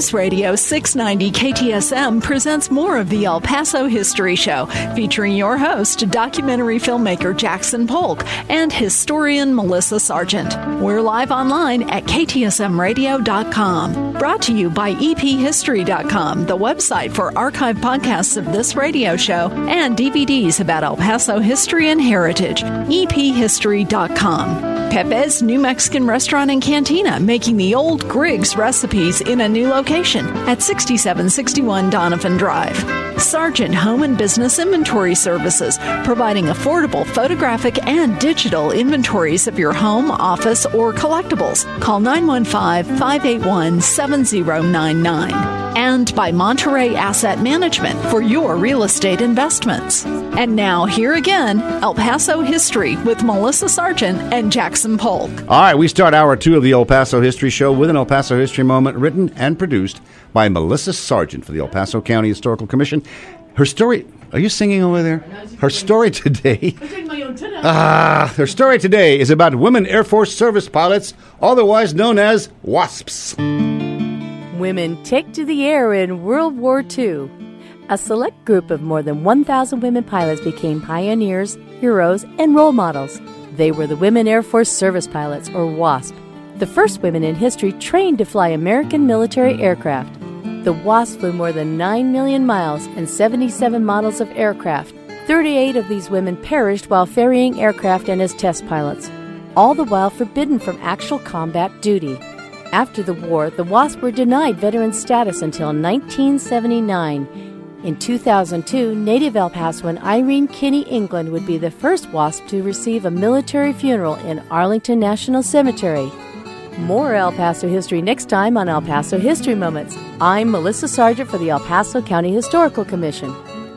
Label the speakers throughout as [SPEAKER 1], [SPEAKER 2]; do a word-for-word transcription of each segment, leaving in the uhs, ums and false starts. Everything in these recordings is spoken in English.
[SPEAKER 1] News Radio six ninety K T S M presents more of the El Paso History Show, featuring your host, documentary filmmaker Jackson Polk, and historian Melissa Sargent. We're live online at K T S M radio dot com. Brought to you by E P history dot com, the website for archive podcasts of this radio show and D V Ds about El Paso history and heritage. E P history dot com. Pepe's New Mexican Restaurant and Cantina, making the old Griggs recipes in a new location at sixty-seven sixty-one Donovan Drive. Sargent Home and Business Inventory Services, providing affordable photographic and digital inventories of your home, office, or collectibles. Call nine one five, five eight one, seven zero nine nine. And by Monterey Asset Management for your real estate investments. And now, here again, El Paso History with Melissa Sargent and Jackson Polk.
[SPEAKER 2] All right, we start hour two of the El Paso History Show with an El Paso History Moment written and produced by Melissa Sargent for the El Paso County Historical Commission. Her story... Are you singing over there? Her story today... Ah, her story today is about women Air Force service pilots, otherwise known as WASPs.
[SPEAKER 3] Women take to the air in World War Two. A select group of more than one thousand women pilots became pioneers, heroes, and role models. They were the Women Air Force Service Pilots, or WASP, the first women in history trained to fly American military aircraft. The WASP flew more than nine million miles and seventy-seven models of aircraft. thirty-eight of these women perished while ferrying aircraft and as test pilots, all the while forbidden from actual combat duty. After the war, the WASP were denied veteran status until nineteen seventy-nine. In two thousand two, native El Pasoan Irene Kinney England would be the first WASP to receive a military funeral in Arlington National Cemetery. More El Paso history next time on El Paso History Moments. I'm Melissa Sargent for the El Paso County Historical Commission.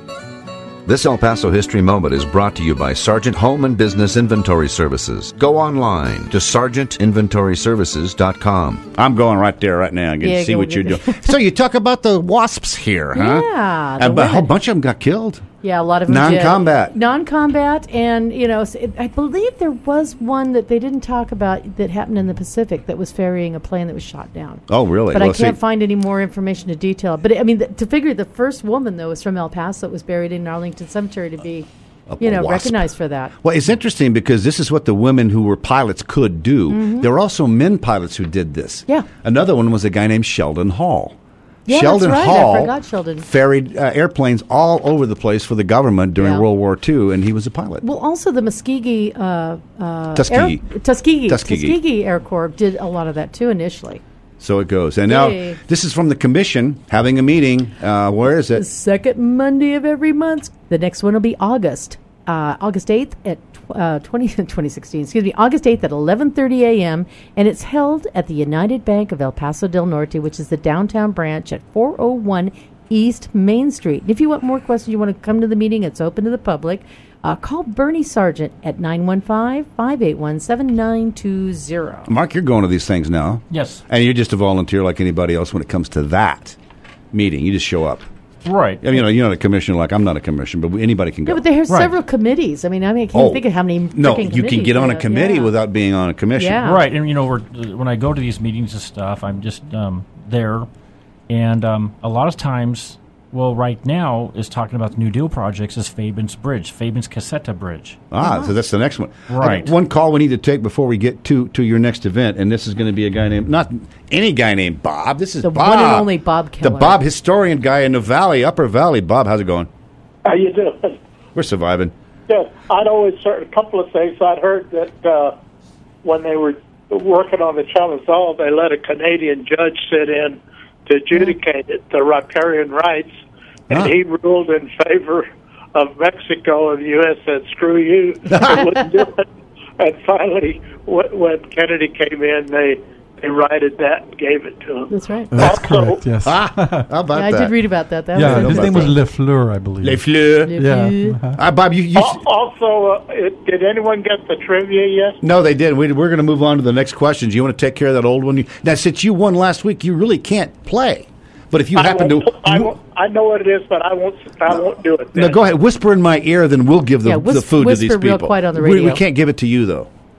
[SPEAKER 4] This El Paso History Moment is brought to you by Sargent Home and Business Inventory Services. Go online to sargent inventory services dot com.
[SPEAKER 2] I'm going right there right now. I can
[SPEAKER 3] Yeah,
[SPEAKER 2] see
[SPEAKER 3] go
[SPEAKER 2] what you're
[SPEAKER 3] get
[SPEAKER 2] doing. So you talk about the WASPs here, huh?
[SPEAKER 3] Yeah, the
[SPEAKER 2] And a whole
[SPEAKER 3] women.
[SPEAKER 2] bunch of them got killed.
[SPEAKER 3] Yeah, a lot of them
[SPEAKER 2] Non-combat.
[SPEAKER 3] did. Non-combat, and, you know, s- it- I believe there was one that they didn't talk about that happened in the Pacific that was ferrying a plane that was shot down.
[SPEAKER 2] Oh, really?
[SPEAKER 3] But
[SPEAKER 2] Well,
[SPEAKER 3] I can't
[SPEAKER 2] see-
[SPEAKER 3] find any more information to detail. But, I mean, th- to figure the first woman, though, was from El Paso that was buried in Arlington Cemetery to be,
[SPEAKER 2] A
[SPEAKER 3] you know,
[SPEAKER 2] wasp.
[SPEAKER 3] recognized for that.
[SPEAKER 2] Well, it's interesting because this is what the women who were pilots could do. There were also men pilots who did this.
[SPEAKER 3] Mm-hmm. Yeah.
[SPEAKER 2] Another one was a guy named Sheldon Hall.
[SPEAKER 3] Yeah, that's
[SPEAKER 2] Sheldon
[SPEAKER 3] right. I
[SPEAKER 2] Hall
[SPEAKER 3] forgot Sheldon.
[SPEAKER 2] ferried uh, airplanes all over the place for the government during
[SPEAKER 3] Yeah.
[SPEAKER 2] World War Two, and he was a pilot.
[SPEAKER 3] Well, also the Muskegee, uh, uh,
[SPEAKER 2] Tuskegee.
[SPEAKER 3] Air, Tuskegee,
[SPEAKER 2] Tuskegee.
[SPEAKER 3] Tuskegee Air Corps did a lot of that too initially.
[SPEAKER 2] So it goes. And now
[SPEAKER 3] Yay.
[SPEAKER 2] this is from the commission having a meeting. Uh, where is
[SPEAKER 3] The
[SPEAKER 2] it?
[SPEAKER 3] second Monday of every month. The next one will be August, uh, August eighth at tw- uh, twenty, twenty sixteen. Excuse me, August eighth at eleven thirty a.m. and it's held at the United Bank of El Paso del Norte, which is the downtown branch at four oh one East Main Street. And if you want more questions, you want to come to the meeting, it's open to the public. Uh, call Bernie Sargent at nine one five, five eight one, seven nine two zero.
[SPEAKER 2] Mark, you're going to these things now.
[SPEAKER 5] Yes.
[SPEAKER 2] And you're just a volunteer like anybody else when it comes to that meeting. You just show up.
[SPEAKER 5] Right.
[SPEAKER 2] I mean, you know, you're not a commissioner like I'm not a commissioner, but anybody can go.
[SPEAKER 3] Yeah, but there's
[SPEAKER 5] Right.
[SPEAKER 3] several committees. I mean, I mean, I can't
[SPEAKER 2] Oh,
[SPEAKER 3] think of how many.
[SPEAKER 2] no,
[SPEAKER 3] frickin'
[SPEAKER 2] you can get
[SPEAKER 3] committees
[SPEAKER 2] on a
[SPEAKER 3] there.
[SPEAKER 2] committee
[SPEAKER 3] Yeah.
[SPEAKER 2] without being on a commission.
[SPEAKER 3] Yeah.
[SPEAKER 5] Right, and you know, we're, when I go to these meetings and stuff, I'm just um, there, and um, a lot of times, well, right now is talking about the New Deal projects is Fabens Bridge, Fabens Caseta Bridge.
[SPEAKER 2] Ah, so that's the next one.
[SPEAKER 5] Right.
[SPEAKER 2] Okay, one call we need to take before we get to, to your next event, and this is going to be a guy named, not any guy named Bob. This is
[SPEAKER 3] The
[SPEAKER 2] Bob.
[SPEAKER 3] one and only Bob
[SPEAKER 2] The
[SPEAKER 3] Keller.
[SPEAKER 2] Bob historian guy in the valley, Upper Valley. Bob, how's it going?
[SPEAKER 6] How you doing?
[SPEAKER 2] We're surviving.
[SPEAKER 6] Yeah, I'd always heard a couple of things. I'd heard that uh, when they were working on the Chalazal, they let a Canadian judge sit in to adjudicate it, the riparian rights, and
[SPEAKER 2] Huh.
[SPEAKER 6] he ruled in favor of Mexico, and the U S said, screw you, they wouldn't do it. And finally, wh- when Kennedy came in, they, they righted that and gave it to him.
[SPEAKER 3] That's right.
[SPEAKER 7] That's
[SPEAKER 6] Also-
[SPEAKER 7] correct, yes.
[SPEAKER 2] Ah, how about
[SPEAKER 3] Yeah, I
[SPEAKER 2] that?
[SPEAKER 3] did read about that. That
[SPEAKER 7] yeah,
[SPEAKER 3] was
[SPEAKER 7] his
[SPEAKER 2] about
[SPEAKER 7] name was
[SPEAKER 2] that.
[SPEAKER 7] Le Fleur, I believe.
[SPEAKER 2] Les Fleurs.
[SPEAKER 7] Yeah.
[SPEAKER 2] Ah, Bob, you, you
[SPEAKER 6] Al- Also, uh, it, did anyone get the trivia yet?
[SPEAKER 2] no, they did. We, we're going to move on to the next questions. You want to take care of that old one? You, now, since you won last week, you really can't play. But if you
[SPEAKER 6] I
[SPEAKER 2] happen to,
[SPEAKER 6] won't- I, won't, I know what it is, but I won't. I won't do it.
[SPEAKER 2] no,
[SPEAKER 6] then.
[SPEAKER 2] go ahead. Whisper in my ear, then we'll give the,
[SPEAKER 3] Yeah, whis-
[SPEAKER 2] the food to these
[SPEAKER 3] whisper
[SPEAKER 2] people.
[SPEAKER 3] real quiet on the
[SPEAKER 2] We- We,
[SPEAKER 3] radio.
[SPEAKER 2] can't give it to you though.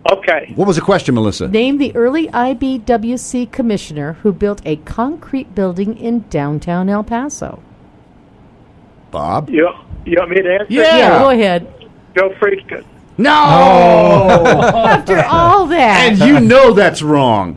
[SPEAKER 6] Okay.
[SPEAKER 2] What was the question, Melissa?
[SPEAKER 3] Name the early I B W C commissioner who built a concrete building in downtown El Paso.
[SPEAKER 2] Bob?
[SPEAKER 6] You, you want me to answer?
[SPEAKER 2] Yeah.
[SPEAKER 3] Yeah, go ahead.
[SPEAKER 6] Joe Friedkin.
[SPEAKER 2] No!
[SPEAKER 3] After all that.
[SPEAKER 2] And you know that's wrong.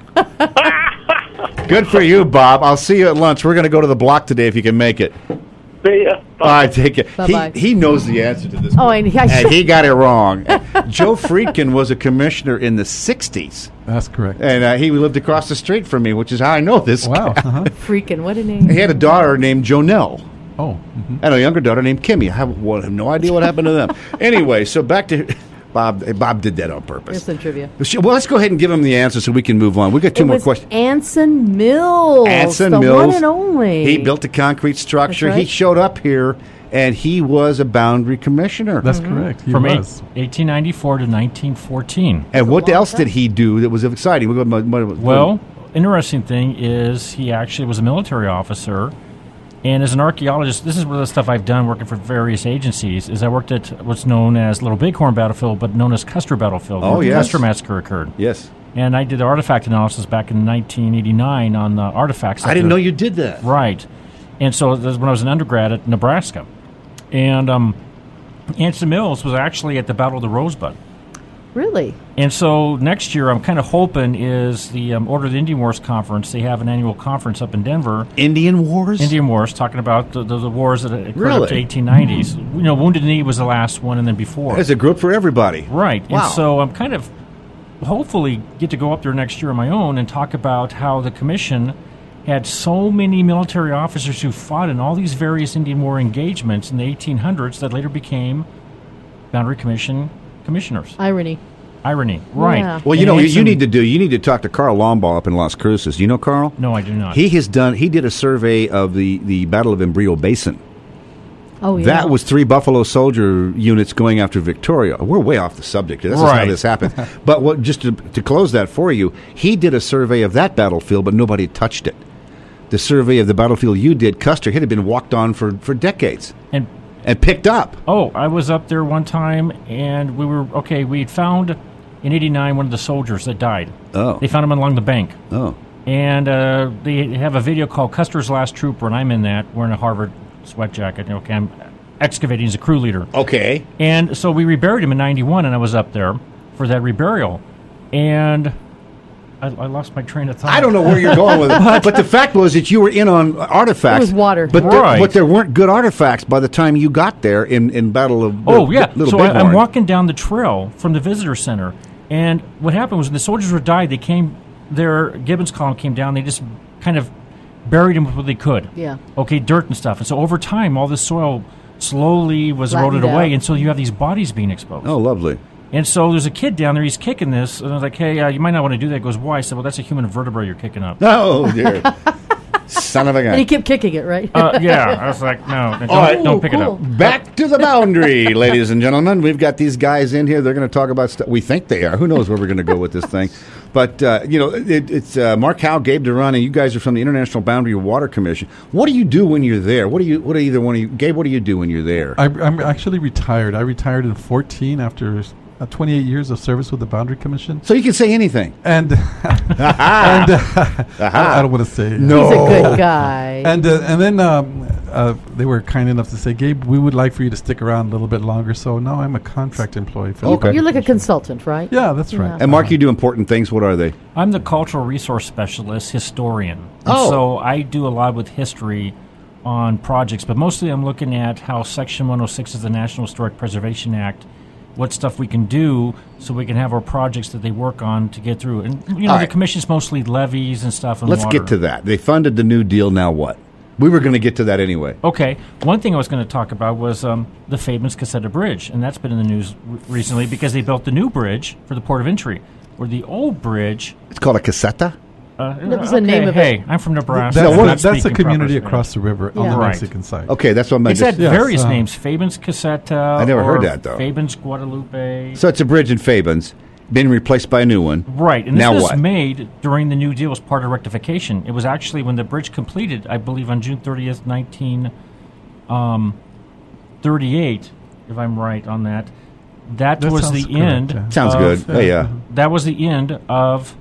[SPEAKER 2] Good for you, Bob. I'll see you at lunch. We're going to go to the block today if you can make it.
[SPEAKER 6] See ya.
[SPEAKER 2] All right, take it.
[SPEAKER 3] Bye-bye.
[SPEAKER 2] He, he knows the answer to this.
[SPEAKER 3] Oh,
[SPEAKER 2] one.
[SPEAKER 3] and he- I
[SPEAKER 2] and
[SPEAKER 3] should-
[SPEAKER 2] he got it wrong. Joe Friedkin was a commissioner in the sixties.
[SPEAKER 7] That's correct.
[SPEAKER 2] And uh, he lived across the street from me, which is how I know this.
[SPEAKER 7] Wow.
[SPEAKER 2] guy.
[SPEAKER 7] Uh-huh.
[SPEAKER 3] Freaking, what a name.
[SPEAKER 2] He had a daughter named Jonelle.
[SPEAKER 7] Oh. mhm.
[SPEAKER 2] And a younger daughter named Kimmy. I have, well, I have no idea what happened to them. Anyway, so back to Bob. Bob did that on purpose.
[SPEAKER 3] Here's some trivia.
[SPEAKER 2] Well, let's go ahead and give him the answer so we can move on. We got two
[SPEAKER 3] It
[SPEAKER 2] more
[SPEAKER 3] was
[SPEAKER 2] questions.
[SPEAKER 3] Anson Mills.
[SPEAKER 2] Anson
[SPEAKER 3] the
[SPEAKER 2] Mills.
[SPEAKER 3] one and only.
[SPEAKER 2] He built a concrete structure.
[SPEAKER 3] That's
[SPEAKER 2] He
[SPEAKER 3] right.
[SPEAKER 2] showed up here, and he was a boundary commissioner.
[SPEAKER 7] That's correct. He
[SPEAKER 5] From eight,
[SPEAKER 7] was.
[SPEAKER 5] eighteen ninety-four to nineteen fourteen.
[SPEAKER 2] and what
[SPEAKER 3] long
[SPEAKER 2] else
[SPEAKER 3] time.
[SPEAKER 2] did he do that was exciting? We'll go- what- what-
[SPEAKER 5] Well, interesting thing is he actually was a military officer, and as an archaeologist, this is one of the stuff I've done working for various agencies. Is I worked at what's known as Little Bighorn Battlefield, but known as Custer Battlefield.
[SPEAKER 2] Oh,
[SPEAKER 5] where the
[SPEAKER 2] yes.
[SPEAKER 5] Custer massacre occurred.
[SPEAKER 2] yes.
[SPEAKER 5] And I did the artifact analysis back in nineteen eighty-nine on the artifacts.
[SPEAKER 2] I
[SPEAKER 5] that
[SPEAKER 2] didn't
[SPEAKER 5] the-
[SPEAKER 2] know you did that.
[SPEAKER 5] Right. And so this was when I was an undergrad at Nebraska. And um, Anson Mills was actually at the Battle of the Rosebud.
[SPEAKER 3] Really?
[SPEAKER 5] And so next year, I'm kind of hoping is the um, Order of the Indian Wars Conference. They have an annual conference up in Denver.
[SPEAKER 2] Indian Wars?
[SPEAKER 5] Indian Wars, talking about the, the, the wars that occurred
[SPEAKER 2] Really?
[SPEAKER 5] up to eighteen nineties. You know, Wounded Knee was the last one, and then before.
[SPEAKER 2] There's a group for everybody.
[SPEAKER 5] Right.
[SPEAKER 2] Wow.
[SPEAKER 5] And so I'm kind of hopefully get to go up there next year on my own and talk about how the commission had so many military officers who fought in all these various Indian War engagements in the eighteen hundreds that later became Boundary Commission commissioners.
[SPEAKER 3] Irony.
[SPEAKER 5] Irony. Right.
[SPEAKER 3] Yeah.
[SPEAKER 2] Well, you
[SPEAKER 5] And
[SPEAKER 2] know, you,
[SPEAKER 5] Anson-
[SPEAKER 2] you need to do. You need to talk to Carl Lomball up in Las Cruces. Do you know Carl?
[SPEAKER 5] No, I do not.
[SPEAKER 2] He has done. He did a survey of the the Battle of Embrio Basin.
[SPEAKER 3] Oh, yeah.
[SPEAKER 2] That was three Buffalo Soldier units going after Victoria. We're way off the subject. That's just how
[SPEAKER 5] Right.
[SPEAKER 2] this happened. But what, just to, to close that for you, he did a survey of that battlefield, but nobody touched it. The survey of the battlefield you did, Custer, it had been walked on for, for decades
[SPEAKER 5] And
[SPEAKER 2] and picked up.
[SPEAKER 5] oh, I was up there one time, and we were okay. We had found in eighty-nine one of the soldiers that died.
[SPEAKER 2] Oh.
[SPEAKER 5] They found him along the bank.
[SPEAKER 2] Oh.
[SPEAKER 5] And uh, they have a video called Custer's Last Trooper, and I'm in that, wearing a Harvard sweat jacket. Okay, I'm excavating as a crew leader.
[SPEAKER 2] Okay.
[SPEAKER 5] And so we reburied him in ninety-one, and I was up there for that reburial. And I, I lost my train of thought.
[SPEAKER 2] I don't know where you're going with it, but the fact was that you were in on artifacts.
[SPEAKER 3] It was water.
[SPEAKER 2] but there,
[SPEAKER 5] Right.
[SPEAKER 2] but there weren't good artifacts by the time you got there in, in Battle of
[SPEAKER 5] Oh,
[SPEAKER 2] uh,
[SPEAKER 5] yeah.
[SPEAKER 2] Little
[SPEAKER 5] So I,
[SPEAKER 2] Bighorn.
[SPEAKER 5] I'm walking down the trail from the visitor center, and what happened was when the soldiers were died, they came, their Gibbons column came down, they just kind of buried them with what they could.
[SPEAKER 3] Yeah.
[SPEAKER 5] Okay, dirt and stuff. And so over time, all this soil slowly was
[SPEAKER 3] Flattened
[SPEAKER 5] eroded away,
[SPEAKER 3] out.
[SPEAKER 5] and so you have these bodies being exposed.
[SPEAKER 2] Oh, lovely.
[SPEAKER 5] And so there's a kid down there, he's kicking this, and I was like, hey, uh, you might not want to do that. He goes, why? I said, well, that's a human vertebrae you're kicking up.
[SPEAKER 2] Oh, dear. Son of a gun.
[SPEAKER 3] And he kept kicking it, right?
[SPEAKER 5] uh, yeah, I was like, no, don't,
[SPEAKER 2] right.
[SPEAKER 5] don't pick
[SPEAKER 3] Ooh,
[SPEAKER 5] it
[SPEAKER 3] cool.
[SPEAKER 5] up.
[SPEAKER 2] Back to the boundary, ladies and gentlemen. We've got these guys in here. They're going to talk about stuff. We think they are. Who knows where we're going to go with this thing? But, uh, you know, it, it's uh, Mark Howe, Gabe Duran, and you guys are from the International Boundary Water Commission. What do you do when you're there? What do you, what do either one of you, Gabe, what do you do when you're there?
[SPEAKER 7] I, I'm actually retired. I retired in fourteen after uh, twenty-eight years of service with the Boundary Commission.
[SPEAKER 2] So you can say anything.
[SPEAKER 7] And, and uh, I, I don't want to say.
[SPEAKER 2] No.
[SPEAKER 3] He's a good guy.
[SPEAKER 7] And uh, and then um, uh, they were kind enough to say, Gabe, we would like for you to stick around a little bit longer. So now I'm a contract employee. For the
[SPEAKER 2] Okay.
[SPEAKER 7] Boundary
[SPEAKER 3] You're like a
[SPEAKER 7] Commission.
[SPEAKER 3] consultant, right?
[SPEAKER 7] Yeah, that's right.
[SPEAKER 3] Yeah.
[SPEAKER 2] And Mark, you do important things. What are they?
[SPEAKER 5] I'm the cultural resource specialist historian. And
[SPEAKER 2] Oh.
[SPEAKER 5] So I do a lot with history on projects, but mostly I'm looking at how Section one oh six of the National Historic Preservation Act, what stuff we can do so we can have our projects that they work on to get through. And, you know,
[SPEAKER 2] All
[SPEAKER 5] the
[SPEAKER 2] right.
[SPEAKER 5] commission's mostly levies and stuff. And
[SPEAKER 2] Let's
[SPEAKER 5] water.
[SPEAKER 2] get to that. They funded the New Deal. Now what? We were going to get to that anyway.
[SPEAKER 5] Okay. One thing I was going to talk about was um, the Fabens Caseta Bridge, and that's been in the news r- recently because they built the new bridge for the port of entry, where the old bridge.
[SPEAKER 2] It's called a caseta.
[SPEAKER 5] Uh,
[SPEAKER 3] That was the name of it.
[SPEAKER 5] Hey, I'm from Nebraska.
[SPEAKER 7] That's,
[SPEAKER 5] I'm
[SPEAKER 7] that-
[SPEAKER 5] not
[SPEAKER 7] that's a
[SPEAKER 5] speaking
[SPEAKER 7] community
[SPEAKER 5] proper
[SPEAKER 7] across the river on
[SPEAKER 3] Yeah.
[SPEAKER 7] the
[SPEAKER 5] Right.
[SPEAKER 7] Mexican side.
[SPEAKER 2] Okay, that's what I'm
[SPEAKER 5] It's had
[SPEAKER 2] just.
[SPEAKER 7] Yes,
[SPEAKER 5] various
[SPEAKER 7] uh,
[SPEAKER 5] names: Fabens Caseta.
[SPEAKER 2] I never
[SPEAKER 5] or
[SPEAKER 2] heard that, though.
[SPEAKER 5] Fabens Guadalupe.
[SPEAKER 2] So it's a bridge in Fabens, been replaced by a new one.
[SPEAKER 5] Right, and this
[SPEAKER 2] Now
[SPEAKER 5] was
[SPEAKER 2] what?
[SPEAKER 5] made during the New Deal as part of rectification. It was actually when the bridge completed, I believe, on June thirtieth, nineteen thirty-eight, if I'm right on that. that,
[SPEAKER 7] That
[SPEAKER 5] was
[SPEAKER 7] sounds
[SPEAKER 5] the
[SPEAKER 7] correct,
[SPEAKER 5] end.
[SPEAKER 7] yeah.
[SPEAKER 2] Sounds
[SPEAKER 5] of-
[SPEAKER 2] good. Oh, yeah.
[SPEAKER 5] That was the end of.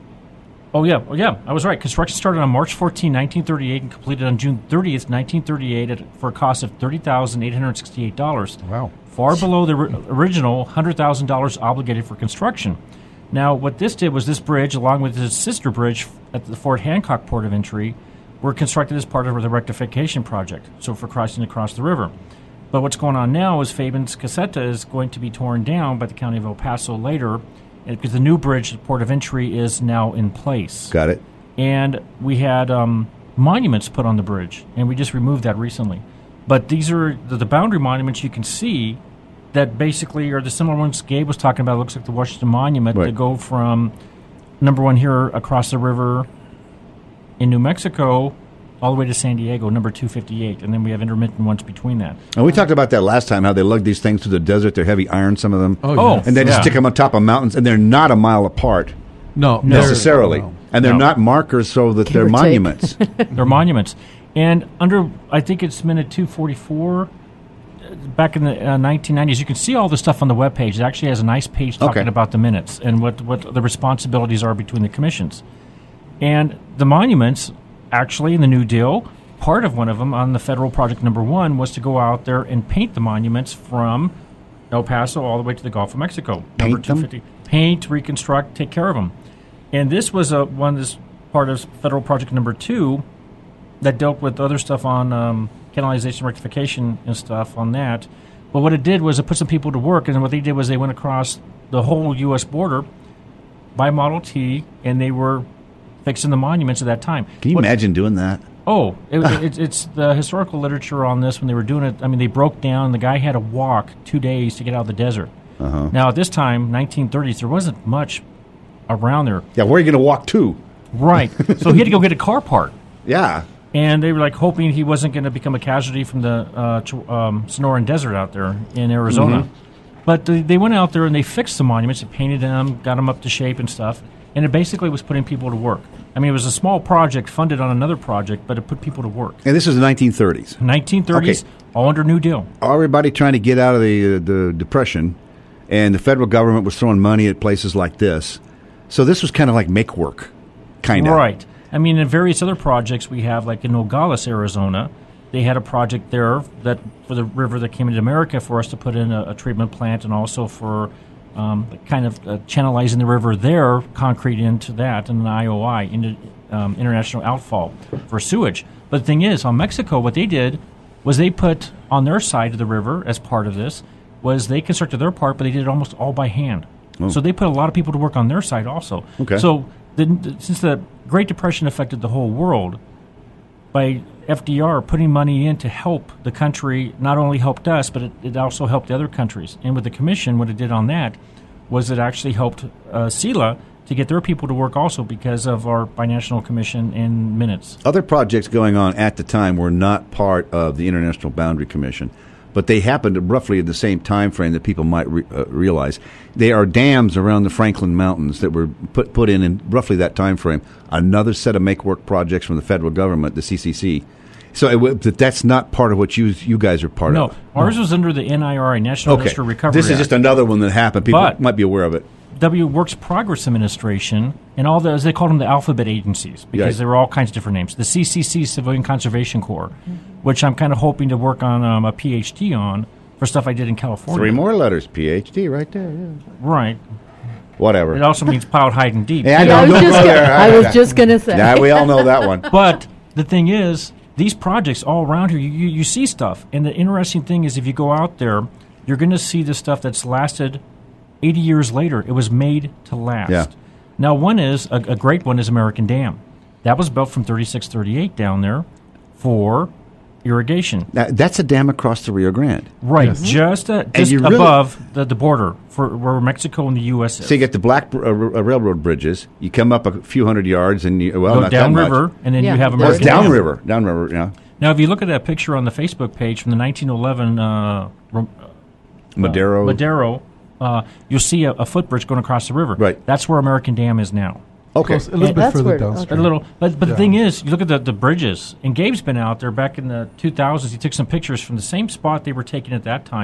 [SPEAKER 5] Oh yeah, oh, yeah, I was right. Construction started on March fourteenth, nineteen thirty-eight, and completed on June thirtieth, nineteen thirty-eight, at, for a cost of thirty thousand eight hundred sixty-eight dollars.
[SPEAKER 2] Wow.
[SPEAKER 5] Far below the ri- original one hundred thousand dollars obligated for construction. Now, what this did was this bridge, along with its sister bridge at the Fort Hancock Port of Entry, were constructed as part of the rectification project, so for crossing across the river. But what's going on now is Fabens Caseta is going to be torn down by the County of El Paso later, because the new bridge at the Port of Entry is now in place.
[SPEAKER 2] Got it.
[SPEAKER 5] And we had um, monuments put on the bridge, and we just removed that recently. But these are the, the boundary monuments you can see that basically are the similar ones Gabe was talking about. It looks like the Washington Monument
[SPEAKER 2] Right.
[SPEAKER 5] to go from number one here across the river in New Mexico all the way to San Diego, number two fifty-eight. And then we have intermittent ones between that.
[SPEAKER 2] And we talked about that last time, how they lug these things through the desert. They're heavy iron, some of them.
[SPEAKER 7] Oh,
[SPEAKER 5] Oh,
[SPEAKER 7] yes.
[SPEAKER 2] And they just
[SPEAKER 5] Yeah.
[SPEAKER 2] stick them on top of mountains, and they're not a mile apart
[SPEAKER 7] no,
[SPEAKER 5] No.
[SPEAKER 2] necessarily.
[SPEAKER 7] no.
[SPEAKER 2] And they're
[SPEAKER 5] No.
[SPEAKER 2] not markers so that
[SPEAKER 3] Give
[SPEAKER 2] they're
[SPEAKER 3] or take.
[SPEAKER 2] monuments.
[SPEAKER 5] They're monuments. And under, I think it's minute two forty-four, uh, back in the uh, nineteen nineties, you can see all the stuff on the webpage. It actually has a nice page talking
[SPEAKER 2] Okay.
[SPEAKER 5] about the minutes and what, what the responsibilities are between the commissions. And the monuments, actually, in the New Deal, part of one of them on the federal project number one was to go out there and paint the monuments from El Paso all the way to the Gulf of Mexico. Number
[SPEAKER 2] Paint them?
[SPEAKER 5] two fifty. Paint, reconstruct, take care of them. And this was a, one that's part of federal project number two that dealt with other stuff on um, canalization rectification and stuff on that. But what it did was it put some people to work, and what they did was they went across the whole U S border by Model T, and they were fixing the monuments at that time.
[SPEAKER 2] Can you
[SPEAKER 5] What-
[SPEAKER 2] imagine doing that?
[SPEAKER 5] Oh, it, it, it's the historical literature on this when they were doing it. I mean, they broke down. The guy had to walk two days to get out of the desert.
[SPEAKER 2] Uh-huh.
[SPEAKER 5] Now, at this time, nineteen thirties, there wasn't much around there.
[SPEAKER 2] Yeah, where are you going to walk to?
[SPEAKER 5] Right. So he had to go get a car part.
[SPEAKER 2] Yeah.
[SPEAKER 5] And they were like hoping he wasn't going to become a casualty from the uh, Ch- um, Sonoran Desert out there in Arizona.
[SPEAKER 2] Mm-hmm.
[SPEAKER 5] But they, they went out there and they fixed the monuments, they painted them, got them up to shape and stuff. And it basically was putting people to work. I mean, it was a small project funded on another project, but it put people to work.
[SPEAKER 2] And this was the nineteen thirties.
[SPEAKER 5] nineteen thirties,
[SPEAKER 2] Okay.
[SPEAKER 5] all under New Deal.
[SPEAKER 2] Everybody trying to get out of the uh, the depression, and the federal government was throwing money at places like this. So this was kind of like make work, kind of.
[SPEAKER 5] Right. I mean, in various other projects we have, like in Nogales, Arizona, they had a project there that for the river that came into America for us to put in a, a treatment plant, and also for um, kind of uh, channelizing the river there, concrete into that, and an I O I, into, um, International Outfall, for sewage. But the thing is, on Mexico, what they did was they put on their side of the river, as part of this, was they constructed their part, but they did it almost all by hand.
[SPEAKER 2] Oh.
[SPEAKER 5] So they put a lot of people to work on their side also.
[SPEAKER 2] Okay.
[SPEAKER 5] So the, the, since the Great Depression affected the whole world, by F D R putting money in to help the country, not only helped us, but it, it also helped the other countries. And with the commission, what it did on that was it actually helped uh, S E L A to get their people to work also because of our Binational Commission in minutes.
[SPEAKER 2] Other projects going on at the time were not part of the International Boundary Commission, but they happened roughly at the same time frame that people might re- uh, realize. There are dams around the Franklin Mountains that were put put in in roughly that time frame. Another set of make work projects from the federal government, the C C C. So it, w- that that's not part of what you you guys are part
[SPEAKER 5] No,
[SPEAKER 2] of.
[SPEAKER 5] ours was under the N I R A, National
[SPEAKER 2] Okay,
[SPEAKER 5] Industrial Recovery
[SPEAKER 2] this is
[SPEAKER 5] Act.
[SPEAKER 2] just another one that happened. People
[SPEAKER 5] But-
[SPEAKER 2] might be aware of it.
[SPEAKER 5] W Works Progress Administration and all those, they called them the alphabet agencies because
[SPEAKER 2] Right.
[SPEAKER 5] there were all kinds of different names. The C C C, Civilian Conservation Corps, which I'm kind of hoping to work on um, a P H D on for stuff I did in California.
[SPEAKER 2] Three more letters, P H D, right there. Yeah.
[SPEAKER 5] Right.
[SPEAKER 2] Whatever.
[SPEAKER 5] It also means plowed hide and deep.
[SPEAKER 2] Yeah, I
[SPEAKER 3] I
[SPEAKER 2] don't
[SPEAKER 3] was
[SPEAKER 2] know
[SPEAKER 3] just
[SPEAKER 2] there.
[SPEAKER 3] gonna, I was just going to say.
[SPEAKER 2] Yeah, we all know that one.
[SPEAKER 5] But the thing is, these projects all around here, you, you, you see stuff. And the interesting thing is if you go out there, you're going to see the stuff that's lasted eighty years later. It was made to last.
[SPEAKER 2] Yeah.
[SPEAKER 5] Now, one is, a, a great one is American Dam. That was built from thirty-six thirty-eight down there for irrigation.
[SPEAKER 2] Now, that's a dam across the Rio Grande.
[SPEAKER 5] Right,
[SPEAKER 7] Yes.
[SPEAKER 5] just, uh, just
[SPEAKER 2] you really-
[SPEAKER 5] above the, the border for where Mexico and the U S is.
[SPEAKER 2] So you get the black uh, r- railroad bridges. You come up a few hundred yards, and you, well,
[SPEAKER 5] Go
[SPEAKER 2] not
[SPEAKER 5] downriver,
[SPEAKER 2] that much.
[SPEAKER 5] and then
[SPEAKER 3] Yeah,
[SPEAKER 5] you have
[SPEAKER 3] that's
[SPEAKER 2] Well, it's
[SPEAKER 5] American Dam.
[SPEAKER 2] downriver, downriver. Yeah,
[SPEAKER 5] Now, if you look at that picture on the Facebook page from the nineteen eleven uh, Ro-
[SPEAKER 2] Madero.
[SPEAKER 5] Madero, uh, you'll see a, a footbridge going across the river.
[SPEAKER 2] Right.
[SPEAKER 5] That's where American Dam is now.
[SPEAKER 2] Okay.
[SPEAKER 7] Close, a little bit
[SPEAKER 3] That's
[SPEAKER 7] further
[SPEAKER 3] where-
[SPEAKER 5] A
[SPEAKER 7] downstream.
[SPEAKER 5] little, but but
[SPEAKER 7] Yeah.
[SPEAKER 5] the thing is, you look at the, the bridges, and Gabe's been out there back in the two thousands. He took some pictures from the same spot they were taking at that time.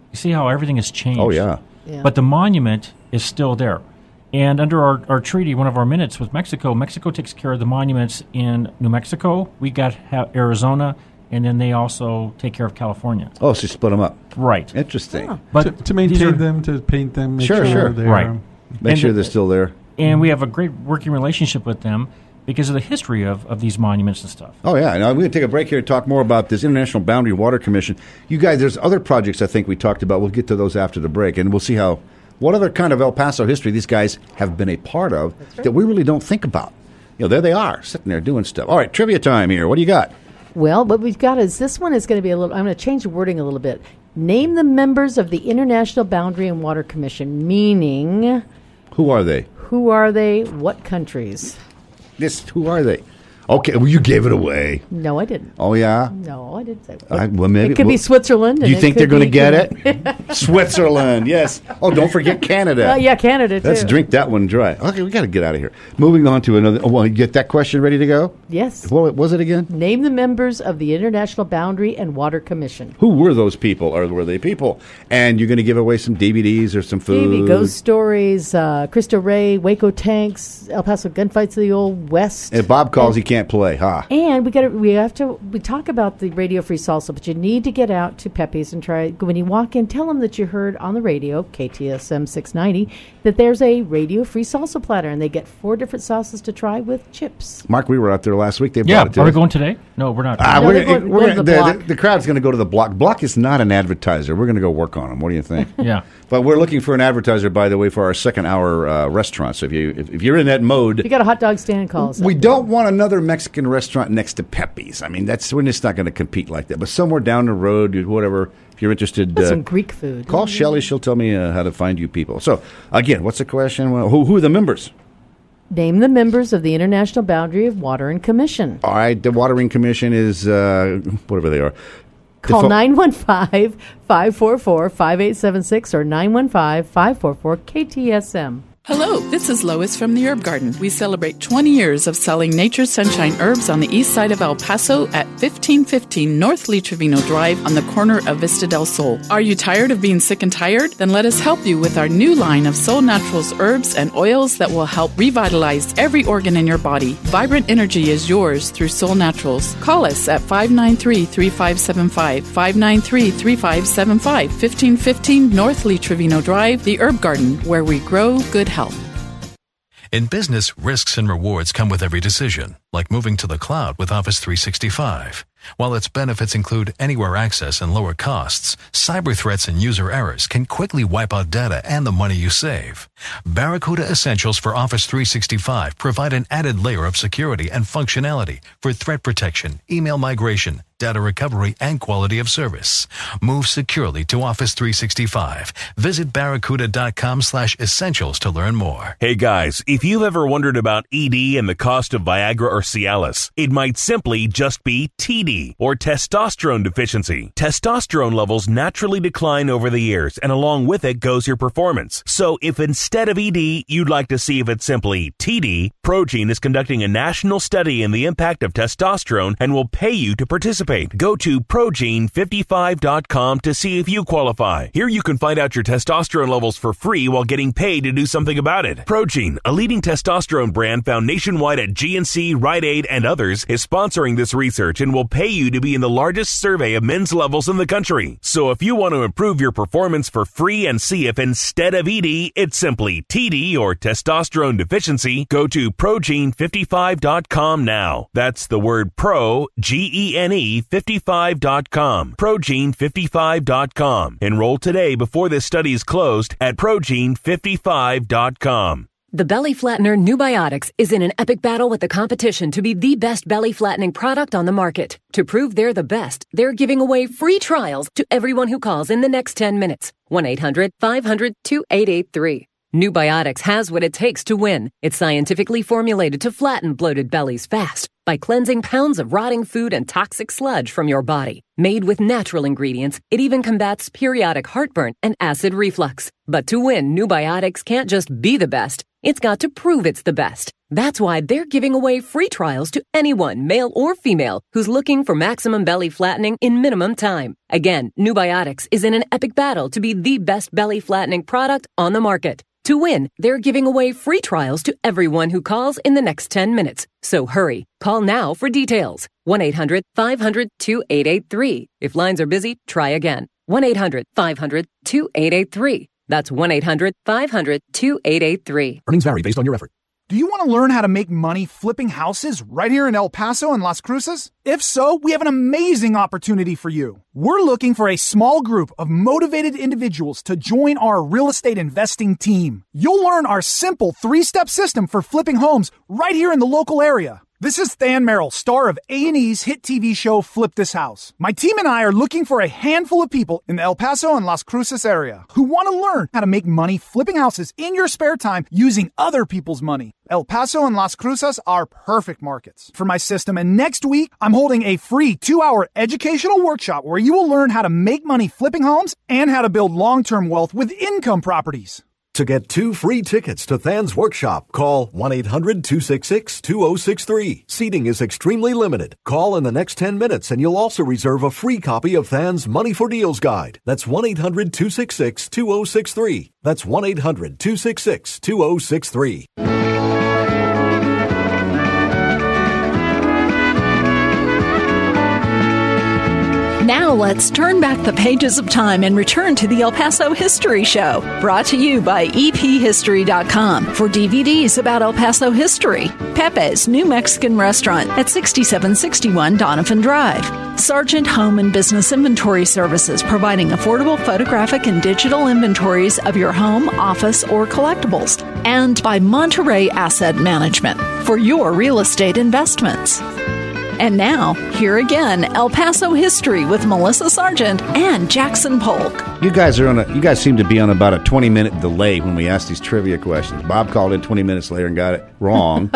[SPEAKER 5] You see how everything has changed.
[SPEAKER 2] Oh, yeah.
[SPEAKER 3] Yeah.
[SPEAKER 5] But the monument is still there. And under our, our treaty, one of our minutes with Mexico, Mexico takes care of the monuments in New Mexico. We got ha- Arizona, and then they also take care of California.
[SPEAKER 2] Oh, so you split them up.
[SPEAKER 5] Right.
[SPEAKER 2] Interesting.
[SPEAKER 3] Oh.
[SPEAKER 5] But
[SPEAKER 7] to, to maintain
[SPEAKER 5] these are-
[SPEAKER 7] them, to paint them, make
[SPEAKER 2] Sure,
[SPEAKER 7] sure,
[SPEAKER 2] sure.
[SPEAKER 7] they're
[SPEAKER 5] Right.
[SPEAKER 2] Make
[SPEAKER 5] And
[SPEAKER 2] sure
[SPEAKER 5] the-
[SPEAKER 2] they're still there.
[SPEAKER 5] And we have a great working relationship with them because of the history of, of these monuments and stuff.
[SPEAKER 2] Oh, yeah. Now, we're going to take a break here and talk more about this International Boundary Water Commission. You guys, there's other projects I think we talked about. We'll get to those after the break, and we'll see how what other kind of El Paso history these guys have been a part of
[SPEAKER 3] right.
[SPEAKER 2] that we really don't think about. You know, there they are, sitting there doing stuff. All right, trivia time here. What do you got?
[SPEAKER 3] Well, what we've got is this one is going to be a little. I'm going to change the wording a little bit. Name the members of the International Boundary and Water Commission. Meaning,
[SPEAKER 2] Who are they?
[SPEAKER 3] who are they? What countries?
[SPEAKER 2] This. Who are they? Okay, well, you gave it away.
[SPEAKER 3] No, I didn't.
[SPEAKER 2] Oh, yeah?
[SPEAKER 3] No, I didn't say.
[SPEAKER 2] I, well, maybe,
[SPEAKER 3] it could be
[SPEAKER 2] well,
[SPEAKER 3] Switzerland.
[SPEAKER 2] Do
[SPEAKER 3] and
[SPEAKER 2] you
[SPEAKER 3] it
[SPEAKER 2] think
[SPEAKER 3] could
[SPEAKER 2] they're going to
[SPEAKER 3] be-
[SPEAKER 2] get it? Switzerland, yes. Oh, don't forget Canada.
[SPEAKER 3] Uh, yeah, Canada too.
[SPEAKER 2] Let's drink that one dry. Okay, we got to get out of here. Moving on to another. Oh, well, you get that question ready to go?
[SPEAKER 3] Yes.
[SPEAKER 2] What was it again?
[SPEAKER 3] Name the members of the International Boundary and Water Commission.
[SPEAKER 2] Who were those people, or were they people? And you're going to give away some D V Ds or some food.
[SPEAKER 3] Davey, Ghost Stories, uh, Cristo Rey, Waco Tanks, El Paso Gunfights of the Old West.
[SPEAKER 2] If Bob calls,
[SPEAKER 3] and,
[SPEAKER 2] he can't play, huh?
[SPEAKER 3] And we got we have to we talk about the Radio Free Salsa, but you need to get out to Pepe's and try. When you walk in, tell them that you heard on the radio K T S M six ninety that there's a Radio Free Salsa platter, and they get four different sauces to try with chips.
[SPEAKER 2] Mark, we were out there last week. They
[SPEAKER 5] Yeah,
[SPEAKER 2] brought it to
[SPEAKER 5] are we
[SPEAKER 2] us.
[SPEAKER 5] going today? No, we're not.
[SPEAKER 2] Ah,
[SPEAKER 3] No,
[SPEAKER 2] we're
[SPEAKER 3] they're
[SPEAKER 2] gonna,
[SPEAKER 3] going-
[SPEAKER 2] we're
[SPEAKER 3] going to
[SPEAKER 2] gonna,
[SPEAKER 3] the
[SPEAKER 2] the,
[SPEAKER 3] Block.
[SPEAKER 2] the, the crowd's going to go to the Block. Block is not an advertiser. We're going to go work on them. What do you think?
[SPEAKER 5] Yeah.
[SPEAKER 2] But we're looking for an advertiser, by the way, for our second hour uh, restaurant. So if you if, if you're in that mode,
[SPEAKER 3] If you got a hot dog stand, call us.
[SPEAKER 2] we
[SPEAKER 3] up.
[SPEAKER 2] don't want another Mexican restaurant next to Pepe's. I mean, that's we're just not going to compete like that. But somewhere down the road, whatever, if you're interested,
[SPEAKER 3] That's
[SPEAKER 2] uh,
[SPEAKER 3] some Greek food.
[SPEAKER 2] call Shelley. She'll tell me uh, how to find you people. So again, what's the question? Well, who, who are the members?
[SPEAKER 3] Name the members of the International Boundary of Water and Commission.
[SPEAKER 2] All right, the Watering Commission is uh, whatever they are. The
[SPEAKER 3] Call
[SPEAKER 2] pho-
[SPEAKER 3] nine one five, five four four, five eight seven six or nine one five, five four four, K T S M.
[SPEAKER 8] Hello, this is Lois from the Herb Garden. We celebrate twenty years of selling Nature's Sunshine herbs on the east side of El Paso at fifteen fifteen North Lee Trevino Drive on the corner of Vista del Sol. Are you tired of being sick and tired? Then let us help you with our new line of Soul Naturals herbs and oils that will help revitalize every organ in your body. Vibrant energy is yours through Soul Naturals. Call us at five nine three, three five seven five, five nine three, three five seven five, fifteen fifteen North Lee Trevino Drive, the Herb Garden, where we grow good health.
[SPEAKER 9] In business, risks and rewards come with every decision, like moving to the cloud with Office three sixty-five. While its benefits include anywhere access and lower costs, cyber threats and user errors can quickly wipe out data and the money you save. Barracuda Essentials for Office three sixty-five provide an added layer of security and functionality for threat protection, email migration, data recovery, and quality of service. Move securely to Office three sixty-five. Visit barracuda.com slash essentials to learn more.
[SPEAKER 10] Hey guys, if you've ever wondered about E D and the cost of Viagra or Cialis, it might simply just be T D, or testosterone deficiency. Testosterone levels naturally decline over the years, and along with it goes your performance. So if instead of E D, you'd like to see if it's simply T D, Progene is conducting a national study in the impact of testosterone and will pay you to participate. Go to progene fifty-five dot com to see if you qualify. Here you can find out your testosterone levels for free while getting paid to do something about it. Progene, a leading testosterone brand found nationwide at G N C, Rite Aid, and others, is sponsoring this research and will pay you to be in the largest survey of men's levels in the country. So if you want to improve your performance for free and see if instead of E D, it's simply T D or testosterone deficiency, go to progene fifty-five dot com now. That's the word pro, G E N E, fifty-five dot com. progene fifty-five dot com. Enroll today before this study is closed at progene fifty-five dot com.
[SPEAKER 11] The Belly Flattener Nubiotics is in an epic battle with the competition to be the best belly flattening product on the market. To prove they're the best, they're giving away free trials to everyone who calls in the next ten minutes. one eight hundred, five hundred, two eight eight three. Nubiotics has what it takes to win. It's scientifically formulated to flatten bloated bellies fast by cleansing pounds of rotting food and toxic sludge from your body. Made with natural ingredients, it even combats periodic heartburn and acid reflux. But to win, Nubiotics can't just be the best. It's got to prove it's the best. That's why they're giving away free trials to anyone, male or female, who's looking for maximum belly flattening in minimum time. Again, Nubiotics is in an epic battle to be the best belly flattening product on the market. To win, they're giving away free trials to everyone who calls in the next ten minutes. So hurry. Call now for details. one eight hundred five hundred two eight eight three. If lines are busy, try again. one eight hundred five hundred two eight eight three. That's one eight hundred five hundred two eight eight three.
[SPEAKER 12] Earnings vary based on your effort. Do you want to learn how to make money flipping houses right here in El Paso and Las Cruces? If so, we have an amazing opportunity for you. We're looking for a small group of motivated individuals to join our real estate investing team. You'll learn our simple three-step system for flipping homes right here in the local area. This is Than Merrill, star of A and E's hit T V show Flip This House. My team and I are looking for a handful of people in the El Paso and Las Cruces area who want to learn how to make money flipping houses in your spare time using other people's money. El Paso and Las Cruces are perfect markets for my system, and next week I'm holding a free two-hour educational workshop where you will learn how to make money flipping homes and how to build long-term wealth with income properties.
[SPEAKER 13] To get two free tickets to Than's workshop, call one eight hundred two six six two zero six three. Seating is extremely limited. Call in the next ten minutes and you'll also reserve a free copy of Than's Money for Deals guide. That's one eight hundred two six six two zero six three. That's one eight hundred two six six two zero six three.
[SPEAKER 1] Now let's turn back the pages of time and return to the El Paso History Show, brought to you by E P history dot com for D V Ds about El Paso history. Pepe's New Mexican Restaurant at sixty-seven sixty-one Donovan Drive. Sargent Home and Business Inventory Services, providing affordable photographic and digital inventories of your home, office, or collectibles. And by Monterey Asset Management for your real estate investments. And now, here again, El Paso History with Melissa Sargent and Jackson Polk.
[SPEAKER 2] You guys are on a. You guys seem to be on about a twenty-minute delay when we ask these trivia questions. Bob called in twenty minutes later and got it wrong.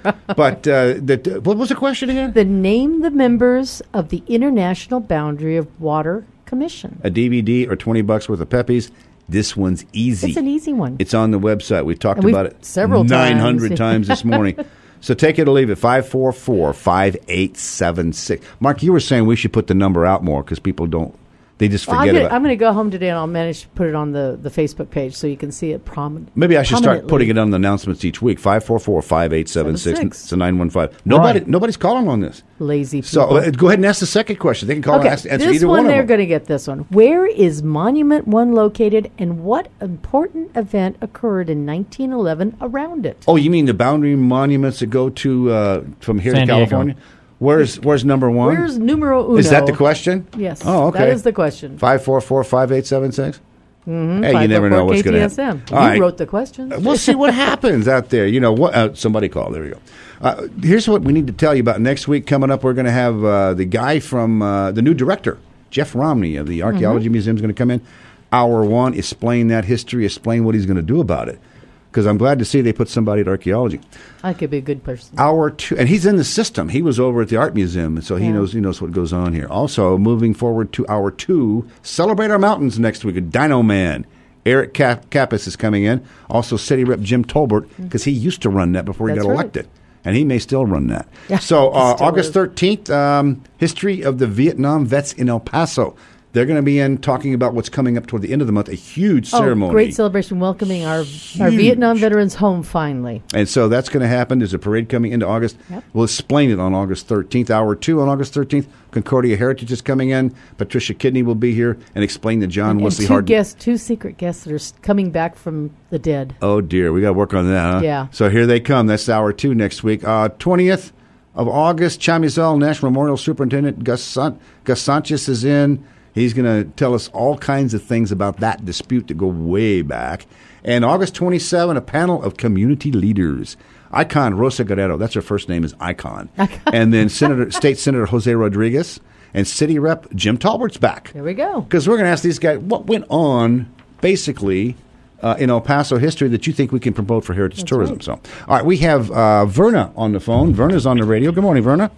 [SPEAKER 2] But uh, the, what was the question again?
[SPEAKER 3] The name the members of the International Boundary of Water Commission.
[SPEAKER 2] A D V D or twenty bucks worth of Peppies. This one's easy.
[SPEAKER 3] It's an easy one.
[SPEAKER 2] It's on the website. We've talked
[SPEAKER 3] And we've
[SPEAKER 2] about it
[SPEAKER 3] several
[SPEAKER 2] nine hundred
[SPEAKER 3] times.
[SPEAKER 2] times this morning. So take it or leave it, five four four, five eight seven six. Mark, you were saying we should put the number out more because people don't, they just
[SPEAKER 3] Well,
[SPEAKER 2] forget
[SPEAKER 3] I'm gonna,
[SPEAKER 2] about it.
[SPEAKER 3] I'm going to go home today and I'll manage to put it on the, the Facebook page so you can see it prom-
[SPEAKER 2] Maybe I should start
[SPEAKER 3] prominently.
[SPEAKER 2] putting it on the announcements each week, five four four, five eight seven six.
[SPEAKER 3] Seven six.
[SPEAKER 2] It's a nine one five. Nobody,
[SPEAKER 5] Right.
[SPEAKER 2] Nobody's calling on this.
[SPEAKER 3] Lazy people.
[SPEAKER 2] So uh, go ahead and ask the second question. They can call
[SPEAKER 3] Okay,
[SPEAKER 2] and ask, answer
[SPEAKER 3] this
[SPEAKER 2] either
[SPEAKER 3] one,
[SPEAKER 2] one
[SPEAKER 3] they're
[SPEAKER 2] of them.
[SPEAKER 3] going to get this one. Where is Monument One located, and what important event occurred in nineteen eleven around it?
[SPEAKER 2] Oh, you mean the boundary monuments that go to uh, from here
[SPEAKER 5] San
[SPEAKER 2] to
[SPEAKER 5] Diego.
[SPEAKER 2] California? Where's Where's number one?
[SPEAKER 3] Where's numero uno?
[SPEAKER 2] Is that the question?
[SPEAKER 3] Yes.
[SPEAKER 2] Oh, okay.
[SPEAKER 3] That is the question.
[SPEAKER 2] Five four four five eight seven six.
[SPEAKER 3] Mm-hmm.
[SPEAKER 2] Hey, you never know what's going to happen.
[SPEAKER 3] You
[SPEAKER 2] All right.
[SPEAKER 3] wrote the questions.
[SPEAKER 2] We'll see what happens out there. You know what? Uh, somebody called. There we go. Uh, here's what we need to tell you about next week. Coming up, we're going to have uh, the guy from uh, the new director, Jeff Romney of the Archaeology
[SPEAKER 3] Mm-hmm.
[SPEAKER 2] Museum, is going to come in. Hour one, explain that history, explain what he's going to do about it. Because I'm glad to see they put somebody at archaeology.
[SPEAKER 3] I could be a good person.
[SPEAKER 2] Hour two, and he's in the system. He was over at the art museum, and so he
[SPEAKER 3] Yeah.
[SPEAKER 2] knows he knows what goes on here. Also, moving forward to hour two, celebrate our mountains next week. A Dino Man, Eric Cap- Kappas is coming in. Also, City Rep Jim Tolbert, because he used to run that before he
[SPEAKER 3] That's
[SPEAKER 2] got
[SPEAKER 3] right.
[SPEAKER 2] elected, and he may still run that.
[SPEAKER 3] Yeah,
[SPEAKER 2] so,
[SPEAKER 3] he
[SPEAKER 2] uh,
[SPEAKER 3] still
[SPEAKER 2] August
[SPEAKER 3] is.
[SPEAKER 2] thirteenth, um, history of the Vietnam vets in El Paso. They're going to be in talking about what's coming up toward the end of the month. A huge
[SPEAKER 3] Oh,
[SPEAKER 2] ceremony.
[SPEAKER 3] great celebration welcoming our, our
[SPEAKER 2] Huge.
[SPEAKER 3] Vietnam veterans home finally.
[SPEAKER 2] And so that's going to happen. There's a parade coming into August.
[SPEAKER 3] Yep.
[SPEAKER 2] We'll explain it on August thirteenth. Hour two on August thirteenth. Concordia Heritage is coming in. Patricia Kidney will be here and explain the John
[SPEAKER 3] And, and
[SPEAKER 2] Wesley
[SPEAKER 3] two
[SPEAKER 2] Hardin.
[SPEAKER 3] guests, two secret guests that are s- coming back from the dead.
[SPEAKER 2] Oh, dear. We got to work on that, huh?
[SPEAKER 3] Yeah.
[SPEAKER 2] So here they come. That's hour two next week. Uh, twentieth of August, Chamizal National Memorial Superintendent Gus, San- Gus Sanchez is in. He's going to tell us all kinds of things about that dispute that go way back. And August twenty-seventh, a panel of community leaders. Icon Rosa Guerrero, that's her first name, is Icon. And then Senator, State Senator Jose Rodriguez and City Rep Jim Talbert's back.
[SPEAKER 3] There we go.
[SPEAKER 2] Because we're going to ask these guys what went on, basically, uh, in El Paso history that you think we can promote for heritage
[SPEAKER 3] That's
[SPEAKER 2] tourism.
[SPEAKER 3] right.
[SPEAKER 2] So, all right, we have uh, Verna on the phone. Verna's on the radio. Good morning, Verna.